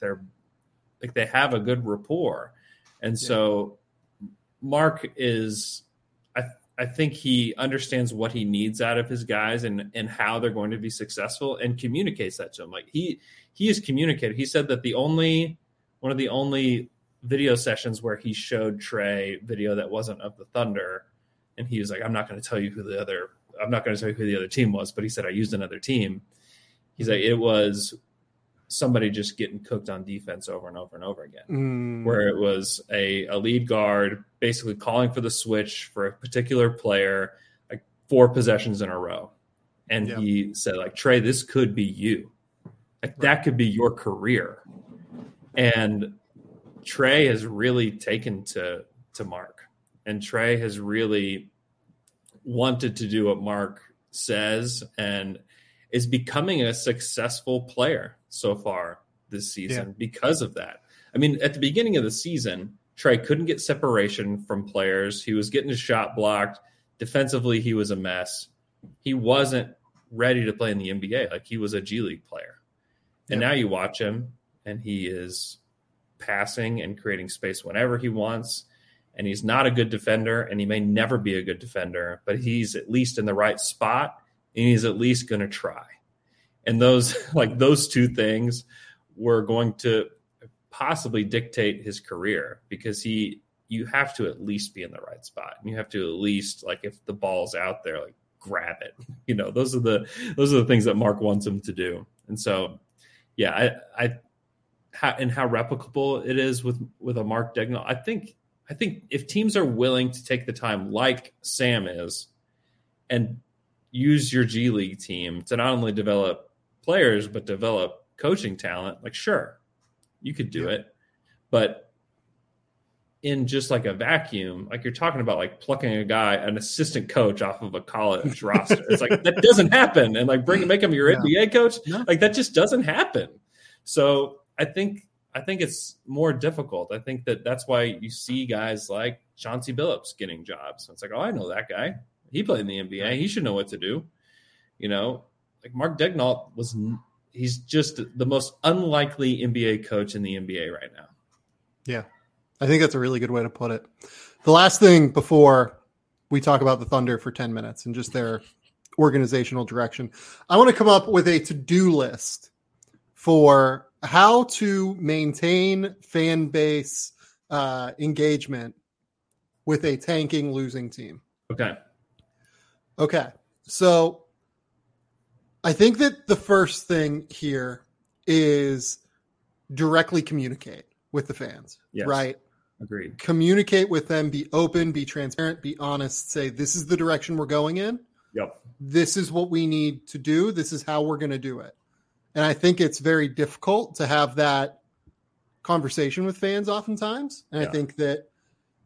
they have a good rapport, and so. Mark is, I think he understands what he needs out of his guys and how they're going to be successful, and communicates that to them. Like he has communicated. He said that one of the only video sessions where he showed Trey video that wasn't of the Thunder, and he was like, I'm not going to tell you who the other team was, but he said I used another team. He's like, it was somebody just getting cooked on defense over and over and over again, where it was a lead guard basically calling for the switch for a particular player, like 4 possessions in a row. And he said, like, Trey, this could be you. Like that could be your career. And Trey has really taken to Mark, and Trey has really wanted to do what Mark says and is becoming a successful player so far this season because of that. I mean, at the beginning of the season, Trey couldn't get separation from players. He was getting his shot blocked. Defensively, he was a mess. He wasn't ready to play in the NBA. Like he was a G League player. And now you watch him and he is passing and creating space whenever he wants. And he's not a good defender, and he may never be a good defender, but he's at least in the right spot, and he's at least going to try. And those two things were going to possibly dictate his career, because you have to at least be in the right spot. And you have to at least, like, if the ball's out there, like, grab it. Those are the things that Mark wants him to do. And so, and how replicable it is with a Mark Daigneault. I think if teams are willing to take the time, like Sam is, and use your G League team to not only develop players but develop coaching talent, like, sure, you could do it, but in just like a vacuum, like you're talking about, like plucking an assistant coach off of a college roster. It's like, that doesn't happen. And like make him your NBA coach. No. Like that just doesn't happen. So I think it's more difficult. I think that's why you see guys like Chauncey Billups getting jobs. It's like, oh, I know that guy. He played in the NBA. He should know what to do. Like Mark Daigneault he's just the most unlikely NBA coach in the NBA right now. Yeah. I think that's a really good way to put it. The last thing before we talk about the Thunder for 10 minutes and just their organizational direction, I want to come up with a to-do list for how to maintain fan base engagement with a tanking, losing team. Okay. So I think that the first thing here is directly communicate with the fans, right? Agreed. Communicate with them, be open, be transparent, be honest, say, this is the direction we're going in. Yep. This is what we need to do. This is how we're going to do it. And I think it's very difficult to have that conversation with fans oftentimes. And I think that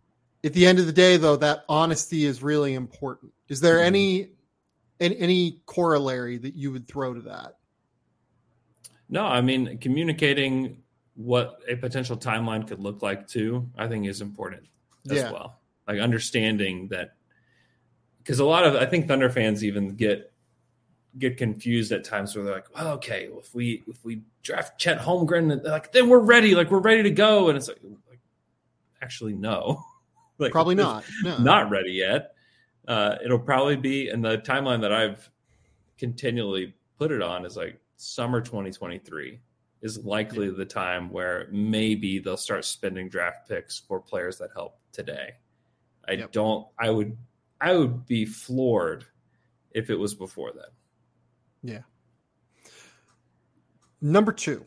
at the end of the day, though, that honesty is really important. Is there any corollary that you would throw to that? No, I mean, communicating what a potential timeline could look like too, I think is important as well. Like understanding that, because I think Thunder fans even get confused at times where they're like, well, okay, well, if we draft Chet Holmgren, like then we're ready to go. And it's like actually, no, like probably not. No. Not ready yet. It'll probably be, and the timeline that I've continually put it on is like summer 2023 is likely the time where maybe they'll start spending draft picks for players that help today. I would be floored if it was before then. Yeah. Number 2,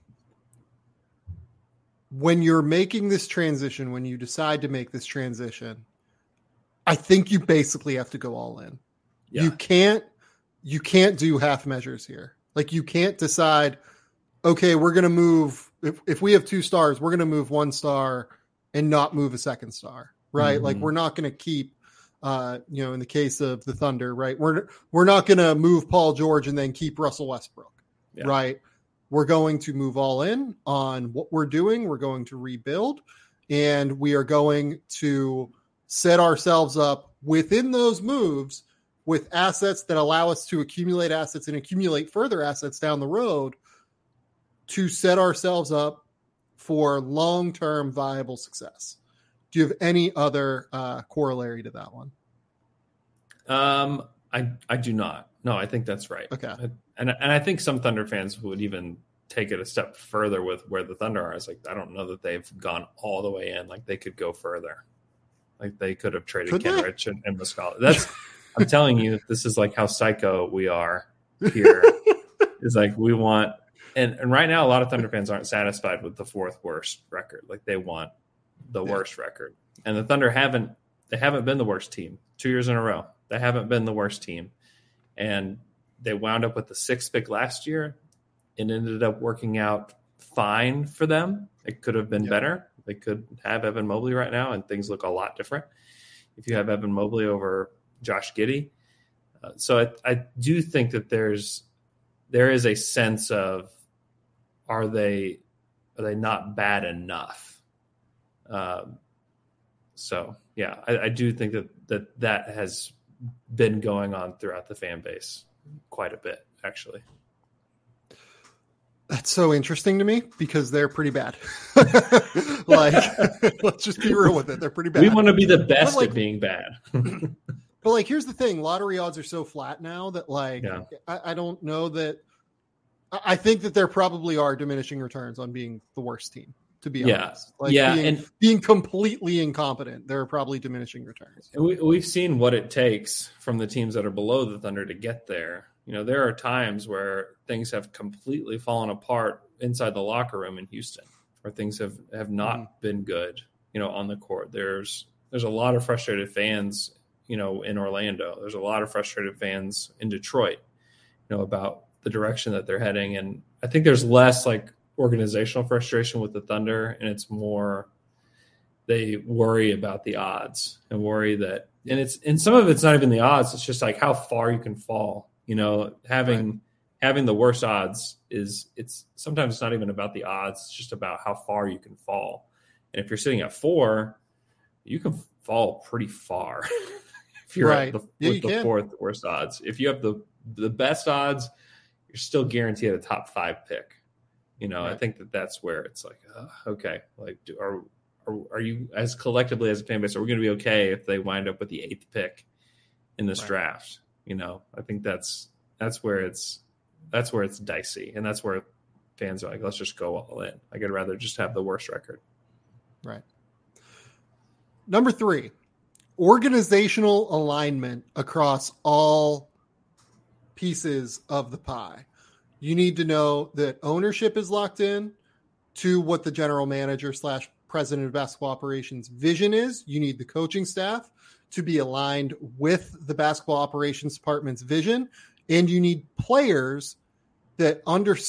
when you're making this transition, when you decide to make this transition, I think you basically have to go all in. Yeah. You can't do half measures here. Like you can't decide, okay, we're going to move. If we have 2 stars, we're going to move 1 star and not move a second star, right? Mm-hmm. Like we're not going to keep, in the case of the Thunder, right? We're not going to move Paul George and then keep Russell Westbrook, right? We're going to move all in on what we're doing. We're going to rebuild, and we are going to set ourselves up within those moves with assets that allow us to accumulate assets and accumulate further assets down the road to set ourselves up for long-term viable success. Do you have any other corollary to that one? I do not. No, I think that's right. Okay. And I think some Thunder fans would even take it a step further with where the Thunder are. It's like, I don't know that they've gone all the way in. Like they could go further. Like they could have traded Kenrich and Muscala. I'm telling you, this is like how psycho we are here. It's like we want, and right now a lot of Thunder fans aren't satisfied with the 4th worst record. Like they want the worst record. And the Thunder haven't been the worst team 2 years in a row. They haven't been the worst team. And they wound up with the 6th pick last year. It ended up working out fine for them. It could have been better. They could have Evan Mobley right now, and things look a lot different if you have Evan Mobley over Josh Giddey. So I do think that there is a sense of, are they not bad enough? So yeah, I do think that has been going on throughout the fan base quite a bit, actually. That's so interesting to me because they're pretty bad. Like, let's just be real with it. They're pretty bad. We want to be the best at being bad. But like, here's the thing. Lottery odds are so flat now that I don't know that. I think that there probably are diminishing returns on being the worst team, to be honest. Being completely incompetent, there are probably diminishing returns. We've seen what it takes from the teams that are below the Thunder to get there. There are times where things have completely fallen apart inside the locker room in Houston, where things have not been good, on the court. There's a lot of frustrated fans, in Orlando. There's a lot of frustrated fans in Detroit, about the direction that they're heading. And I think there's less like organizational frustration with the Thunder, and it's more they worry about the odds and worry that, and some of it's not even the odds. It's just like how far you can fall. Having the worst odds it's sometimes not even about the odds. It's just about how far you can fall. And if you're sitting at 4, you can fall pretty far. If you're at the 4th worst odds, if you have the best odds, you're still guaranteed a top 5 pick. I think that's where it's like, okay, like are you as collectively as a fan base, are we going to be okay if they wind up with the 8th pick in this draft? I think that's where it's dicey, and that's where fans are like, let's just go all in. Like I'd rather just have the worst record. Right. Number 3, organizational alignment across all pieces of the pie. You need to know that ownership is locked in to what the general manager / president of basketball operations vision is. You need the coaching staff to be aligned with the basketball operations department's vision. And you need players that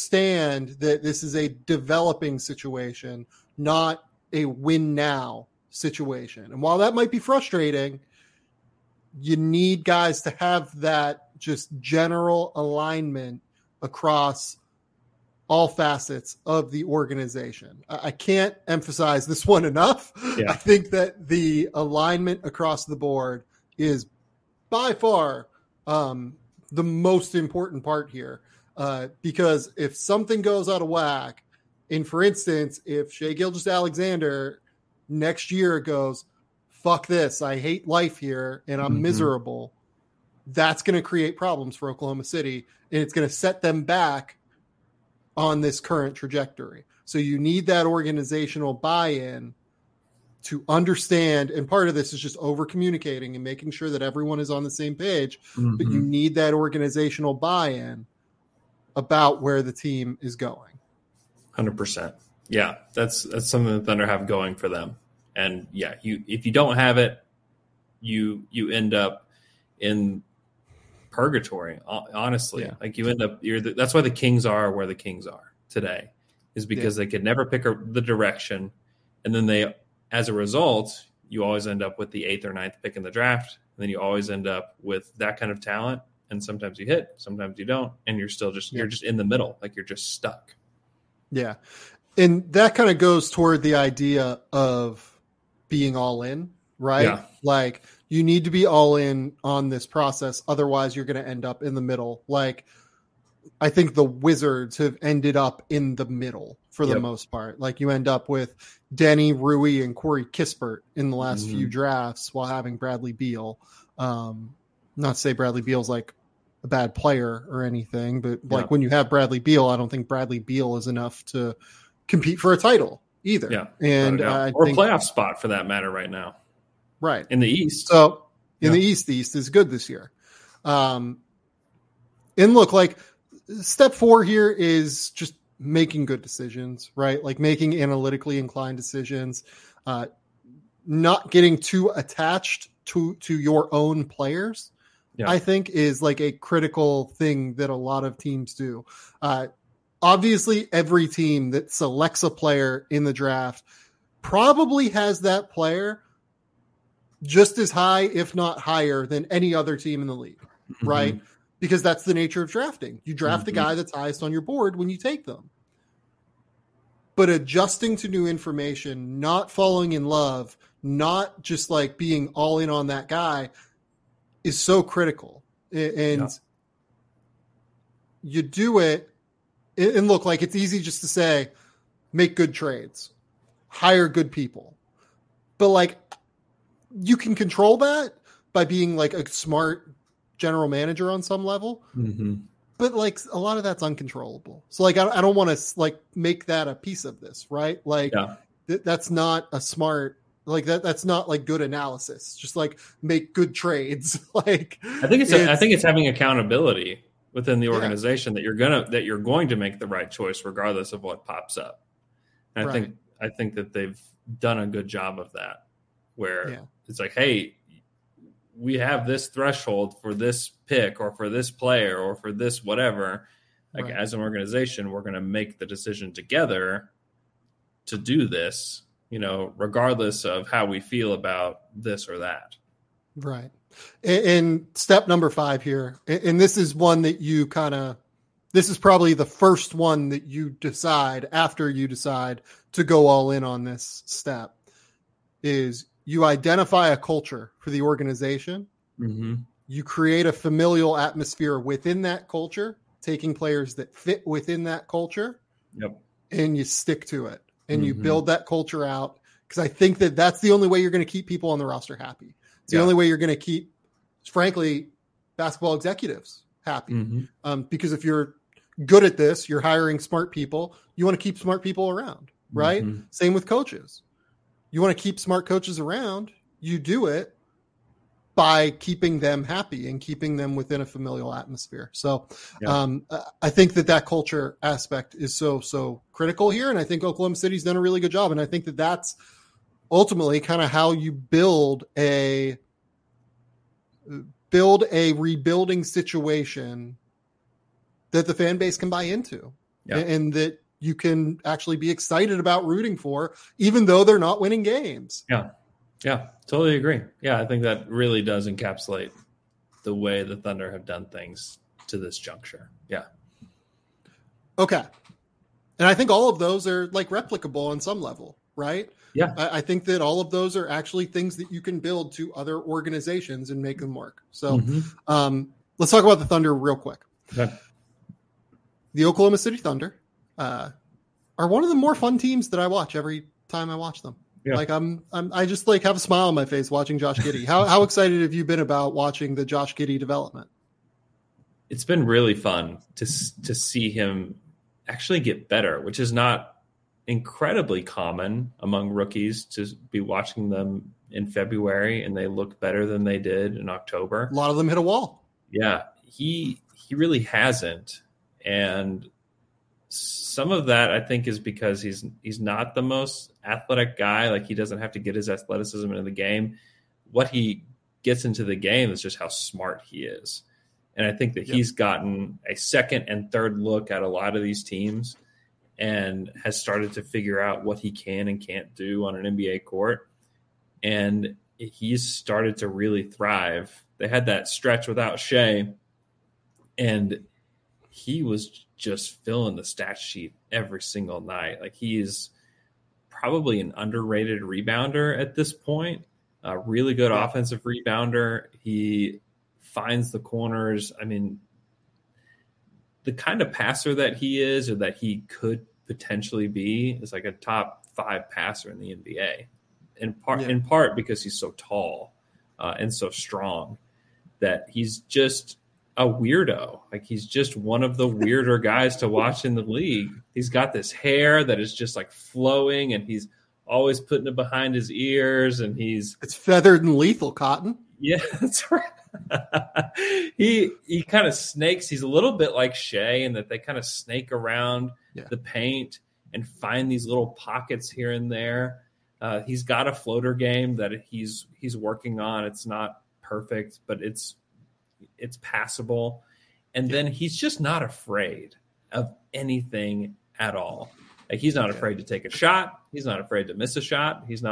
understand that this is a developing situation, not a win now situation. And while that might be frustrating, you need guys to have that just general alignment across all facets of the organization. I can't emphasize this one enough. Yeah. I think that the alignment across the board is by far the most important part here. Because if something goes out of whack, and for instance, if Shai Gilgeous-Alexander next year goes, fuck this, I hate life here and I'm miserable, that's going to create problems for Oklahoma City, and it's going to set them back on this current trajectory. So you need that organizational buy-in to understand, and part of this is just over communicating and making sure that everyone is on the same page, but you need that organizational buy-in about where the team is going. 100%. Yeah, that's something that Thunder have going for them. And yeah, if you don't have it, you end up in purgatory. Honestly, Yeah. like you end up. That's why the Kings are where the Kings are today, is because they could never pick the direction, and then as a result, you always end up with the 8th or 9th pick in the draft. And then you always end up with that kind of talent, and sometimes you hit, sometimes you don't, and you're still you're just in the middle, like you're just stuck. Yeah. And that kind of goes toward the idea of being all in, right? Yeah. Like you need to be all in on this process. Otherwise you're going to end up in the middle. Like I think the Wizards have ended up in the middle for the most part. Like you end up with Denny, Rui, and Corey Kispert in the last few drafts while having Bradley Beal. Not to say Bradley Beal's like a bad player or anything, but like when you have Bradley Beal, I don't think Bradley Beal is enough to compete for a title either. Yeah. And or a playoff spot for that matter right now. Right. In the East. So the East is good this year. And look, like step 4 here is just making good decisions, right? Like making analytically inclined decisions, not getting too attached to your own players. Yeah. I think is like a critical thing that a lot of teams do. Obviously, every team that selects a player in the draft probably has that player just as high, if not higher, than any other team in the league, right? Because that's the nature of drafting. You draft the guy that's highest on your board when you take them. But adjusting to new information, not falling in love, not just like being all in on that guy is so critical. And you do it. And look, like it's easy just to say, make good trades, hire good people. But like you can control that by being like a smart general manager on some level. But like a lot of that's uncontrollable. So like, I don't want to like make that a piece of this, right? Like that's not a smart, like that's not like good analysis. Just like make good trades. Like I think it's having accountability within the organization that you're going to make the right choice regardless of what pops up. And I think that they've done a good job of that, where it's like, hey, we have this threshold for this pick or for this player or for this whatever. Like as an organization, we're going to make the decision together to do this, regardless of how we feel about this or that. Right. And step number 5 here, and this is one that you this is probably the first one that you decide after you decide to go all in on this step, is you identify a culture for the organization. You create a familial atmosphere within that culture, taking players that fit within that culture, and you stick to it, and you build that culture out. Because I think that that's the only way you're going to keep people on the roster happy. It's the only way you're going to keep, frankly, basketball executives happy. Because if you're good at this, you're hiring smart people, you want to keep smart people around, right? Same with coaches. You want to keep smart coaches around, you do it by keeping them happy and keeping them within a familial atmosphere. So I think that culture aspect is so critical here. And I think Oklahoma City's done a really good job. And I think that that's ultimately kind of how you build a rebuilding situation that the fan base can buy into and that you can actually be excited about rooting for, even though they're not winning games. Yeah. Yeah, totally agree. Yeah, I think that really does encapsulate the way the Thunder have done things to this juncture. Yeah. Okay. And I think all of those are like replicable on some level, right? Yeah. I think that all of those are actually things that you can build to other organizations and make them work. So let's talk about the Thunder real quick. Okay. The Oklahoma City Thunder are one of the more fun teams that I watch every time I watch them. Yeah. Like I just like have a smile on my face watching Josh Giddey. How excited have you been about watching the Josh Giddey development? It's been really fun to see him actually get better, which is not incredibly common among rookies to be watching them in February and they look better than they did in October. A lot of them hit a wall. Yeah, he really hasn't, and some of that I think is because he's not the most athletic guy. Like, he doesn't have to get his athleticism into the game. What he gets into the game is just how smart he is. And I think that he's gotten a second and third look at a lot of these teams and has started to figure out what he can and can't do on an NBA court. And he's started to really thrive. They had that stretch without Shea, and he was just filling the stat sheet every single night. Like, he's probably an underrated rebounder at this point, a really good offensive rebounder. He finds the corners. I mean, the kind of passer that he is, or that he could potentially be, is like a top 5 passer in the NBA. In part because he's so tall and so strong, that he's just a weirdo. Like, he's just one of the weirder guys to watch in the league. He's got this hair that is just like flowing, and he's always putting it behind his ears, and it's feathered and lethal, Cotton. Yeah, that's right. He kind of snakes. He's a little bit like Shea in that they kind of snake around the paint and find these little pockets here and there. He's got a floater game that he's working on. It's not perfect, but it's passable. And then he's just not afraid of anything at all. Like, he's not afraid to take a shot. He's not afraid to miss a shot. He's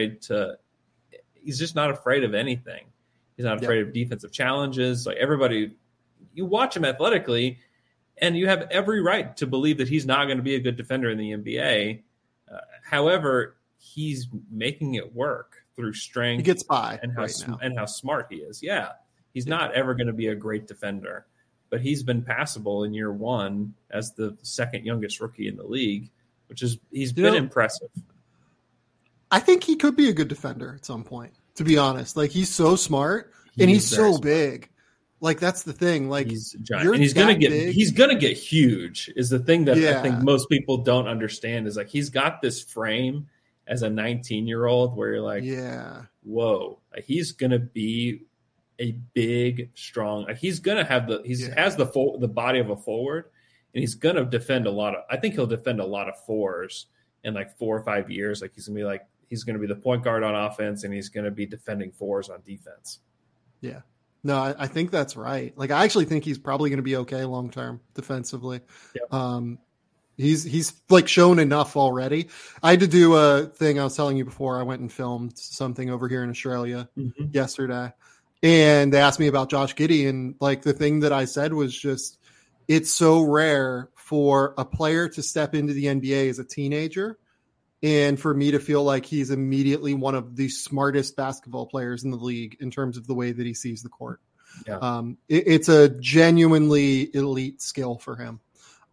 just not afraid of anything. He's not afraid of defensive challenges. Like, everybody, you watch him athletically, and you have every right to believe that he's not going to be a good defender in the NBA. However, he's making it work through strength. He gets by and how smart he is. Yeah, he's not ever going to be a great defender, but he's been passable in year one as the second youngest rookie in the league, he's been impressive. I think he could be a good defender at some point, to be honest. Like, he's so smart, and he's so big. Like, that's the thing. Like, he's giant, and he's gonna get huge. Is the thing that I think most people don't understand, is like, he's got this frame as a 19-year-old where you're like, whoa, like, he's gonna be a big, strong. Like, he's gonna have has the body of a forward, and he's gonna defend a lot of. I think he'll defend a lot of fours in like 4 or 5 years. Like, he's gonna be the point guard on offense, and he's gonna be defending fours on defense. Yeah. No, I think that's right. Like, I actually think he's probably going to be okay long-term defensively. Yep. He's like shown enough already. I had to do a thing I was telling you before. I went and filmed something over here in Australia yesterday, and they asked me about Josh Giddey. And like, the thing that I said was just, it's so rare for a player to step into the NBA as a teenager, and for me to feel like he's immediately one of the smartest basketball players in the league in terms of the way that he sees the court. Yeah. It's a genuinely elite skill for him.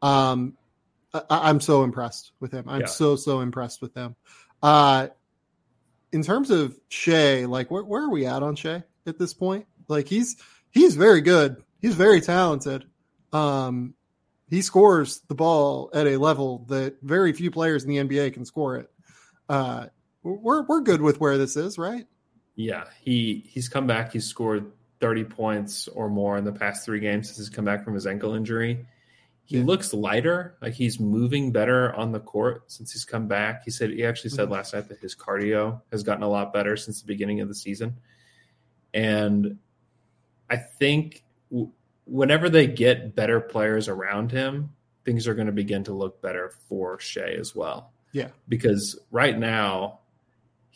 I'm so impressed with him. I'm so impressed with him. In terms of Shea, like, where are we at on Shea at this point? Like, he's very good. He's very talented. He scores the ball at a level that very few players in the NBA can score it. We're good with where this is, right? Yeah, he's come back. He's scored 30 points or more in the past 3 games since he's come back from his ankle injury. He looks lighter, like he's moving better on the court since he's come back. He actually said last night that his cardio has gotten a lot better since the beginning of the season. And I think whenever they get better players around him, things are going to begin to look better for Shea as well. Yeah. Because right now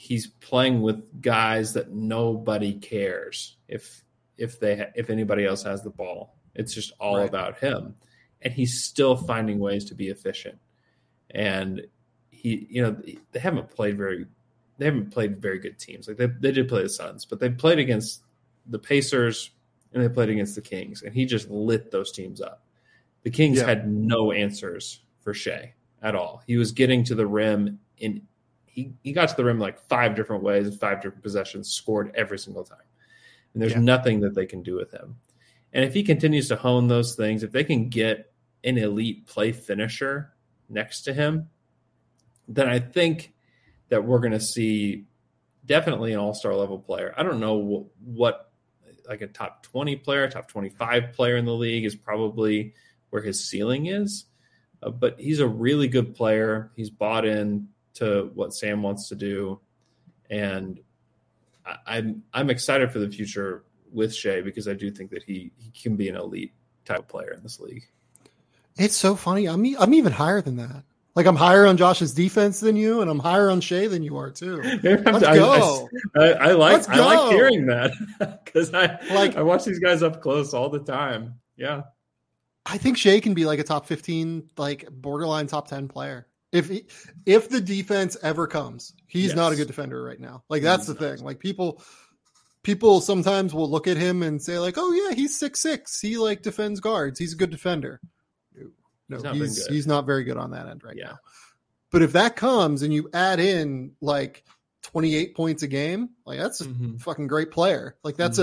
he's playing with guys that nobody cares if anybody else has the ball. It's just all about him, and he's still finding ways to be efficient. And they haven't played very good teams. Like they did play the Suns, but they played against the Pacers and they played against the Kings, and he just lit those teams up. The Kings had no answers for Shai at all. He was getting to the rim he got to the rim like 5 different ways, 5 different possessions, scored every single time. And there's nothing that they can do with him. And if he continues to hone those things, if they can get an elite play finisher next to him, then I think that we're going to see definitely an all-star level player. I don't know what like a top 20 player, top 25 player in the league is probably where his ceiling is. But he's a really good player. He's bought in to what Sam wants to do. And I'm excited for the future with Shai because I do think that he can be an elite type of player in this league. It's so funny. I'm even higher than that. Like I'm higher on Josh's defense than you, and I'm higher on Shai than you are too. Let's go. I like hearing that because I watch these guys up close all the time. Yeah. I think Shai can be like a top 15, like borderline top 10 player. If the defense ever comes, he's not a good defender right now. Like that's the thing. Like people sometimes will look at him and say like, oh yeah, he's 6'6". He like defends guards. He's a good defender. No, he's not very good on that end right now. But if that comes and you add in like 28 points a game, like that's a fucking great player. Like that's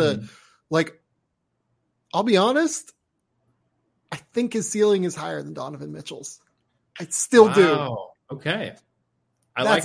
I'll be honest, I think his ceiling is higher than Donovan Mitchell's. I still do. Okay. I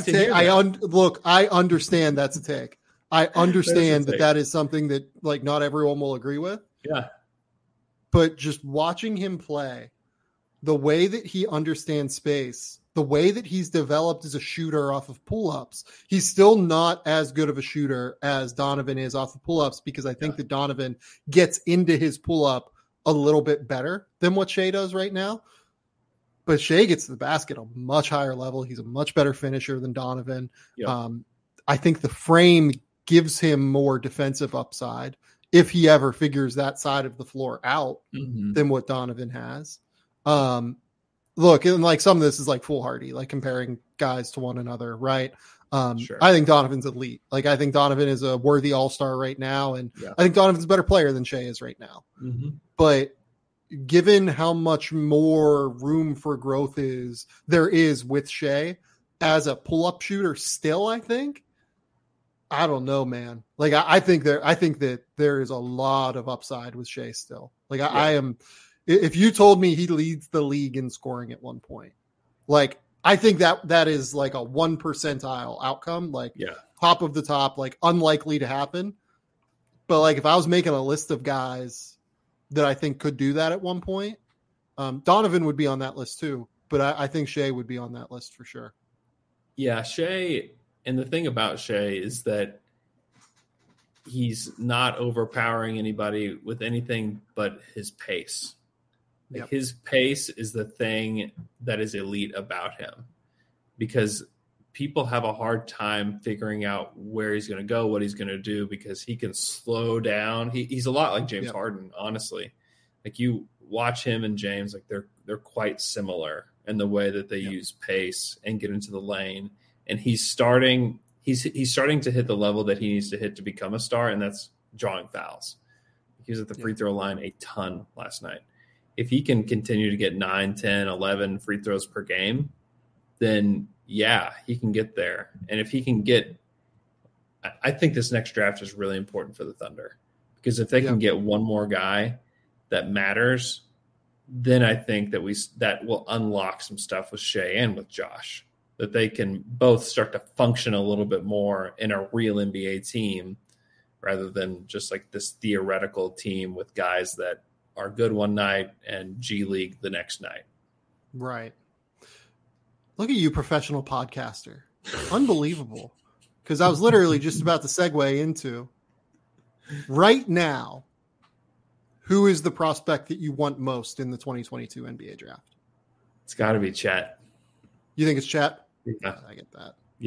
understand that's a take. I understand that is something that like not everyone will agree with. Yeah. But just watching him play, the way that he understands space, the way that he's developed as a shooter off of pull-ups, he's still not as good of a shooter as Donovan is off of pull-ups because I think that Donovan gets into his pull-up a little bit better than what Shai does right now. But Shai gets to the basket at a much higher level. He's a much better finisher than Donovan. Yep. I think the frame gives him more defensive upside if he ever figures that side of the floor out than what Donovan has. Look, and like some of this is like foolhardy, like comparing guys to one another, right? Sure. I think Donovan's elite. Like I think Donovan is a worthy all-star right now, and I think Donovan's a better player than Shai is right now. But given how much more room for growth there is with Shai as a pull-up shooter still, I don't know, man. Like I think that there is a lot of upside with Shai still. Like I am, if you told me he leads the league in scoring at one point, like I think that is like a 1 percentile outcome, like top of the top, like unlikely to happen. But like if I was making a list of guys that I think could do that at one point, Donovan would be on that list too. But I think Shai would be on that list for sure. Yeah, Shai. And the thing about Shai is that he's not overpowering anybody with anything but his pace. Like his pace is the thing that is elite about him because people have a hard time figuring out where he's going to go, what he's going to do, because he can slow down. He's a lot like James Harden, honestly. Like you watch him and James, like they're quite similar in the way that they use pace and get into the lane. And he's starting to hit the level that he needs to hit to become a star, and that's drawing fouls. He was at the free throw line a ton last night. If he can continue to get 9, 10, 11 free throws per game, then he can get there. And if he can get – I think this next draft is really important for the Thunder because if they can get one more guy that matters, then I think that will unlock some stuff with Shai and with Josh, that they can both start to function a little bit more in a real NBA team rather than just like this theoretical team with guys that are good one night and G League the next night. Right. Look at you, professional podcaster. Unbelievable. Because I was literally just about to segue into right now, who is the prospect that you want most in the 2022 NBA draft? It's got to be Chet. You think it's Chet? Yeah. I get that. Yeah.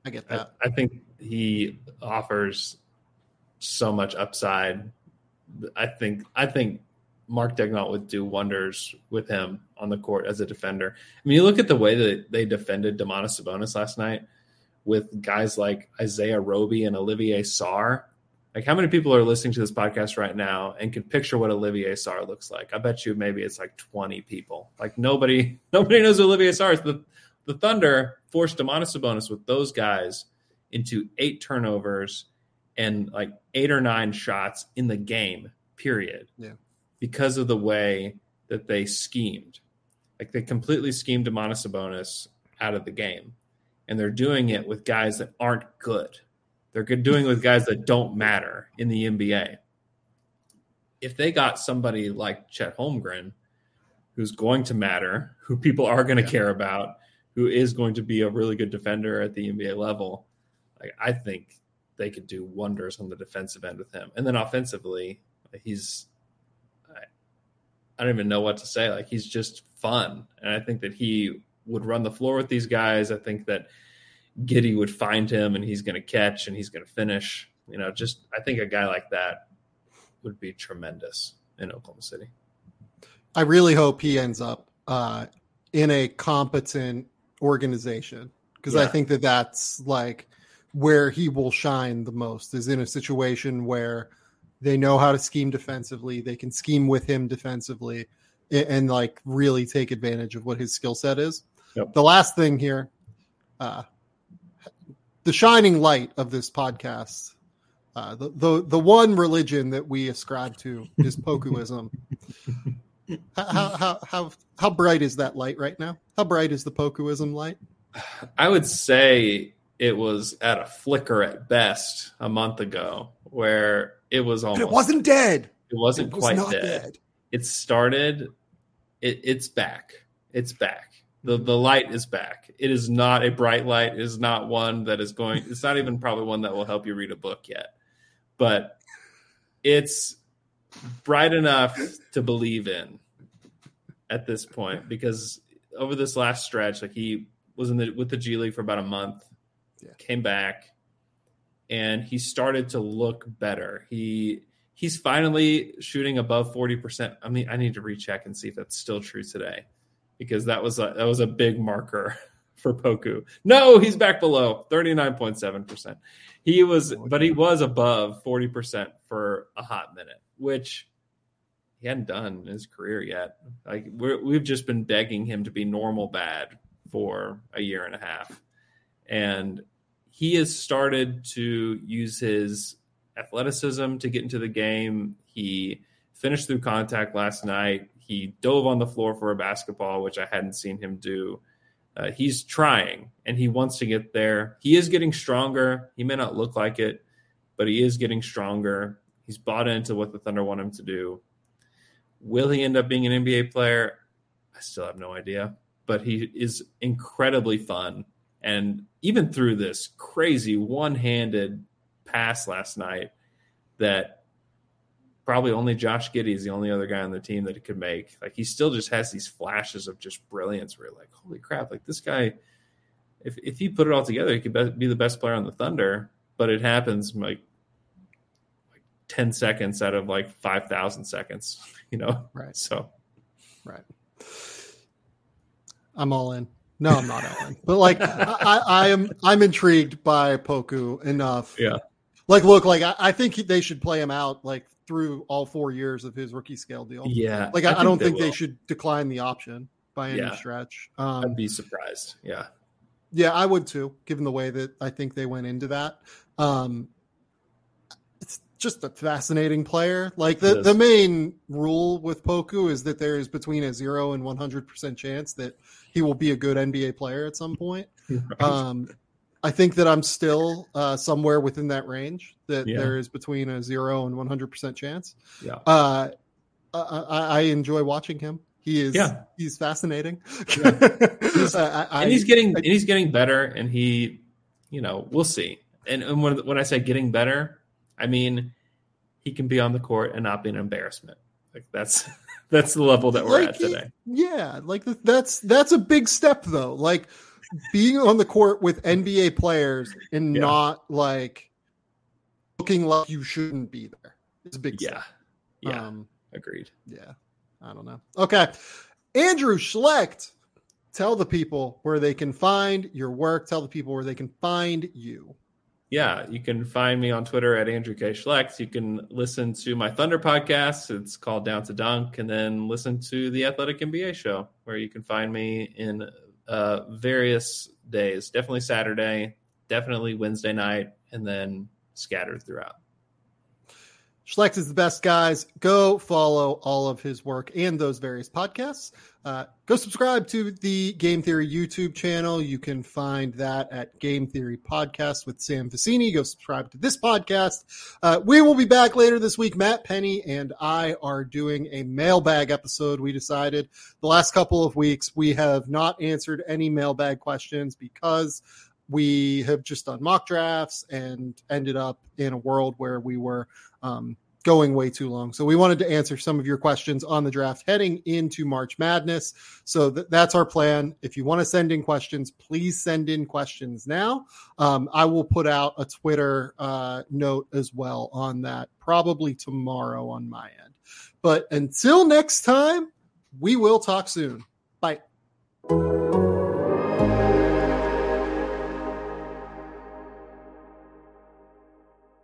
I get that. I think he offers so much upside. I think Mark Daigneault would do wonders with him on the court as a defender. I mean, you look at the way that they defended Domantas Sabonis last night with guys like Isaiah Roby and Olivier Sarr. Like, how many people are listening to this podcast right now and can picture what Olivier Sarr looks like? I bet you maybe it's like 20 people. Like, nobody knows who Olivier Sarr is. The Thunder forced Domantas Sabonis with those guys into 8 turnovers and like 8 or 9 shots in the game, period. Yeah. Because of the way that they schemed. Like, they completely schemed Domantas Sabonis out of the game. And they're doing it with guys that aren't good. They're doing it with guys that don't matter in the NBA. If they got somebody like Chet Holmgren, who's going to matter, who people are going to care about, who is going to be a really good defender at the NBA level, like, I think they could do wonders on the defensive end with him. And then offensively, I don't even know what to say. Like, he's just fun. And I think that he would run the floor with these guys. I think that Giddey would find him and he's going to catch and he's going to finish. I think a guy like that would be tremendous in Oklahoma City. I really hope he ends up in a competent organization, because I think that that's like where he will shine the most, is in a situation where they know how to scheme defensively. They can scheme with him defensively and like really take advantage of what his skill set is. Yep. The last thing here, the shining light of this podcast, the one religion that we ascribe to is Pokuism. How bright is that light right now? How bright is the Pokuism light? I would say it was at a flicker at best a month ago, where it was almost. But it wasn't dead. It wasn't quite not dead. It started. It's back. It's back. The light is back. It is not a bright light. It is not one that is going. It's not even probably one that will help you read a book yet, but it's bright enough to believe in at this point, because over this last stretch, like, he was with the G League for about a month, came back, and he started to look better. He's finally shooting above 40%. I mean, I need to recheck and see if that's still true today, because that was a big marker for Poku. No, he's back below 39.7%. He was above 40% for a hot minute, which he hadn't done in his career yet. Like, we've just been begging him to be normal bad for a year and a half. And he has started to use his athleticism to get into the game. He finished through contact last night. He dove on the floor for a basketball, which I hadn't seen him do. He's trying, and he wants to get there. He is getting stronger. He may not look like it, but he is getting stronger. He's bought into what the Thunder want him to do. Will he end up being an NBA player? I still have no idea, but he is incredibly fun. And even through this crazy one-handed pass last night that probably only Josh Giddey is the only other guy on the team that it could make, like, he still just has these flashes of just brilliance where you're like, holy crap, like, this guy, if he put it all together, he could be the best player on the Thunder. But it happens like 10 seconds out of like 5,000 seconds, Right. So, right. I'm all in. No, I'm not all in. But like, I'm intrigued by Poku enough. Yeah. Like, look, like I think they should play him out like through all 4 years of his rookie scale deal. Yeah. Like, I don't think they should decline the option by any stretch. I'd be surprised. Yeah. Yeah, I would too, given the way that I think they went into that. It's just a fascinating player. Like, the main rule with Poku is that there is between a 0 and 100% chance that he will be a good NBA player at some point. Right. I think that I'm still somewhere within that range, that there is between a 0 and 100% chance. Yeah. I enjoy watching him. He's fascinating. Yeah. He's getting better, and we'll see. And when I say getting better, I mean, he can be on the court and not be an embarrassment. Like, that's the level that we're at today. Yeah. Like, that's a big step though. Like, being on the court with NBA players and not like looking like you shouldn't be there. It's a big step. Yeah. Agreed. Yeah. I don't know. Okay. Andrew Schlecht, tell the people where they can find your work. Tell the people where they can find you. Yeah, you can find me on Twitter at Andrew K. Schlecht. You can listen to my Thunder podcast. It's called Down to Dunk. And then listen to the Athletic NBA show, where you can find me in various days. Definitely Saturday, definitely Wednesday night, and then scattered throughout. Schlecht is the best, guys. Go follow all of his work and those various podcasts. Go subscribe to the Game Theory YouTube channel. You can find that at Game Theory Podcast with Sam Vecini. Go subscribe to this podcast. We will be back later this week. Matt Penny and I are doing a mailbag episode. We decided the last couple of weeks we have not answered any mailbag questions because we have just done mock drafts and ended up in a world where we were going way too long. So we wanted to answer some of your questions on the draft heading into March Madness. So that's our plan. If you want to send in questions, please send in questions now. I will put out a Twitter note as well on that probably tomorrow on my end. But until next time, we will talk soon.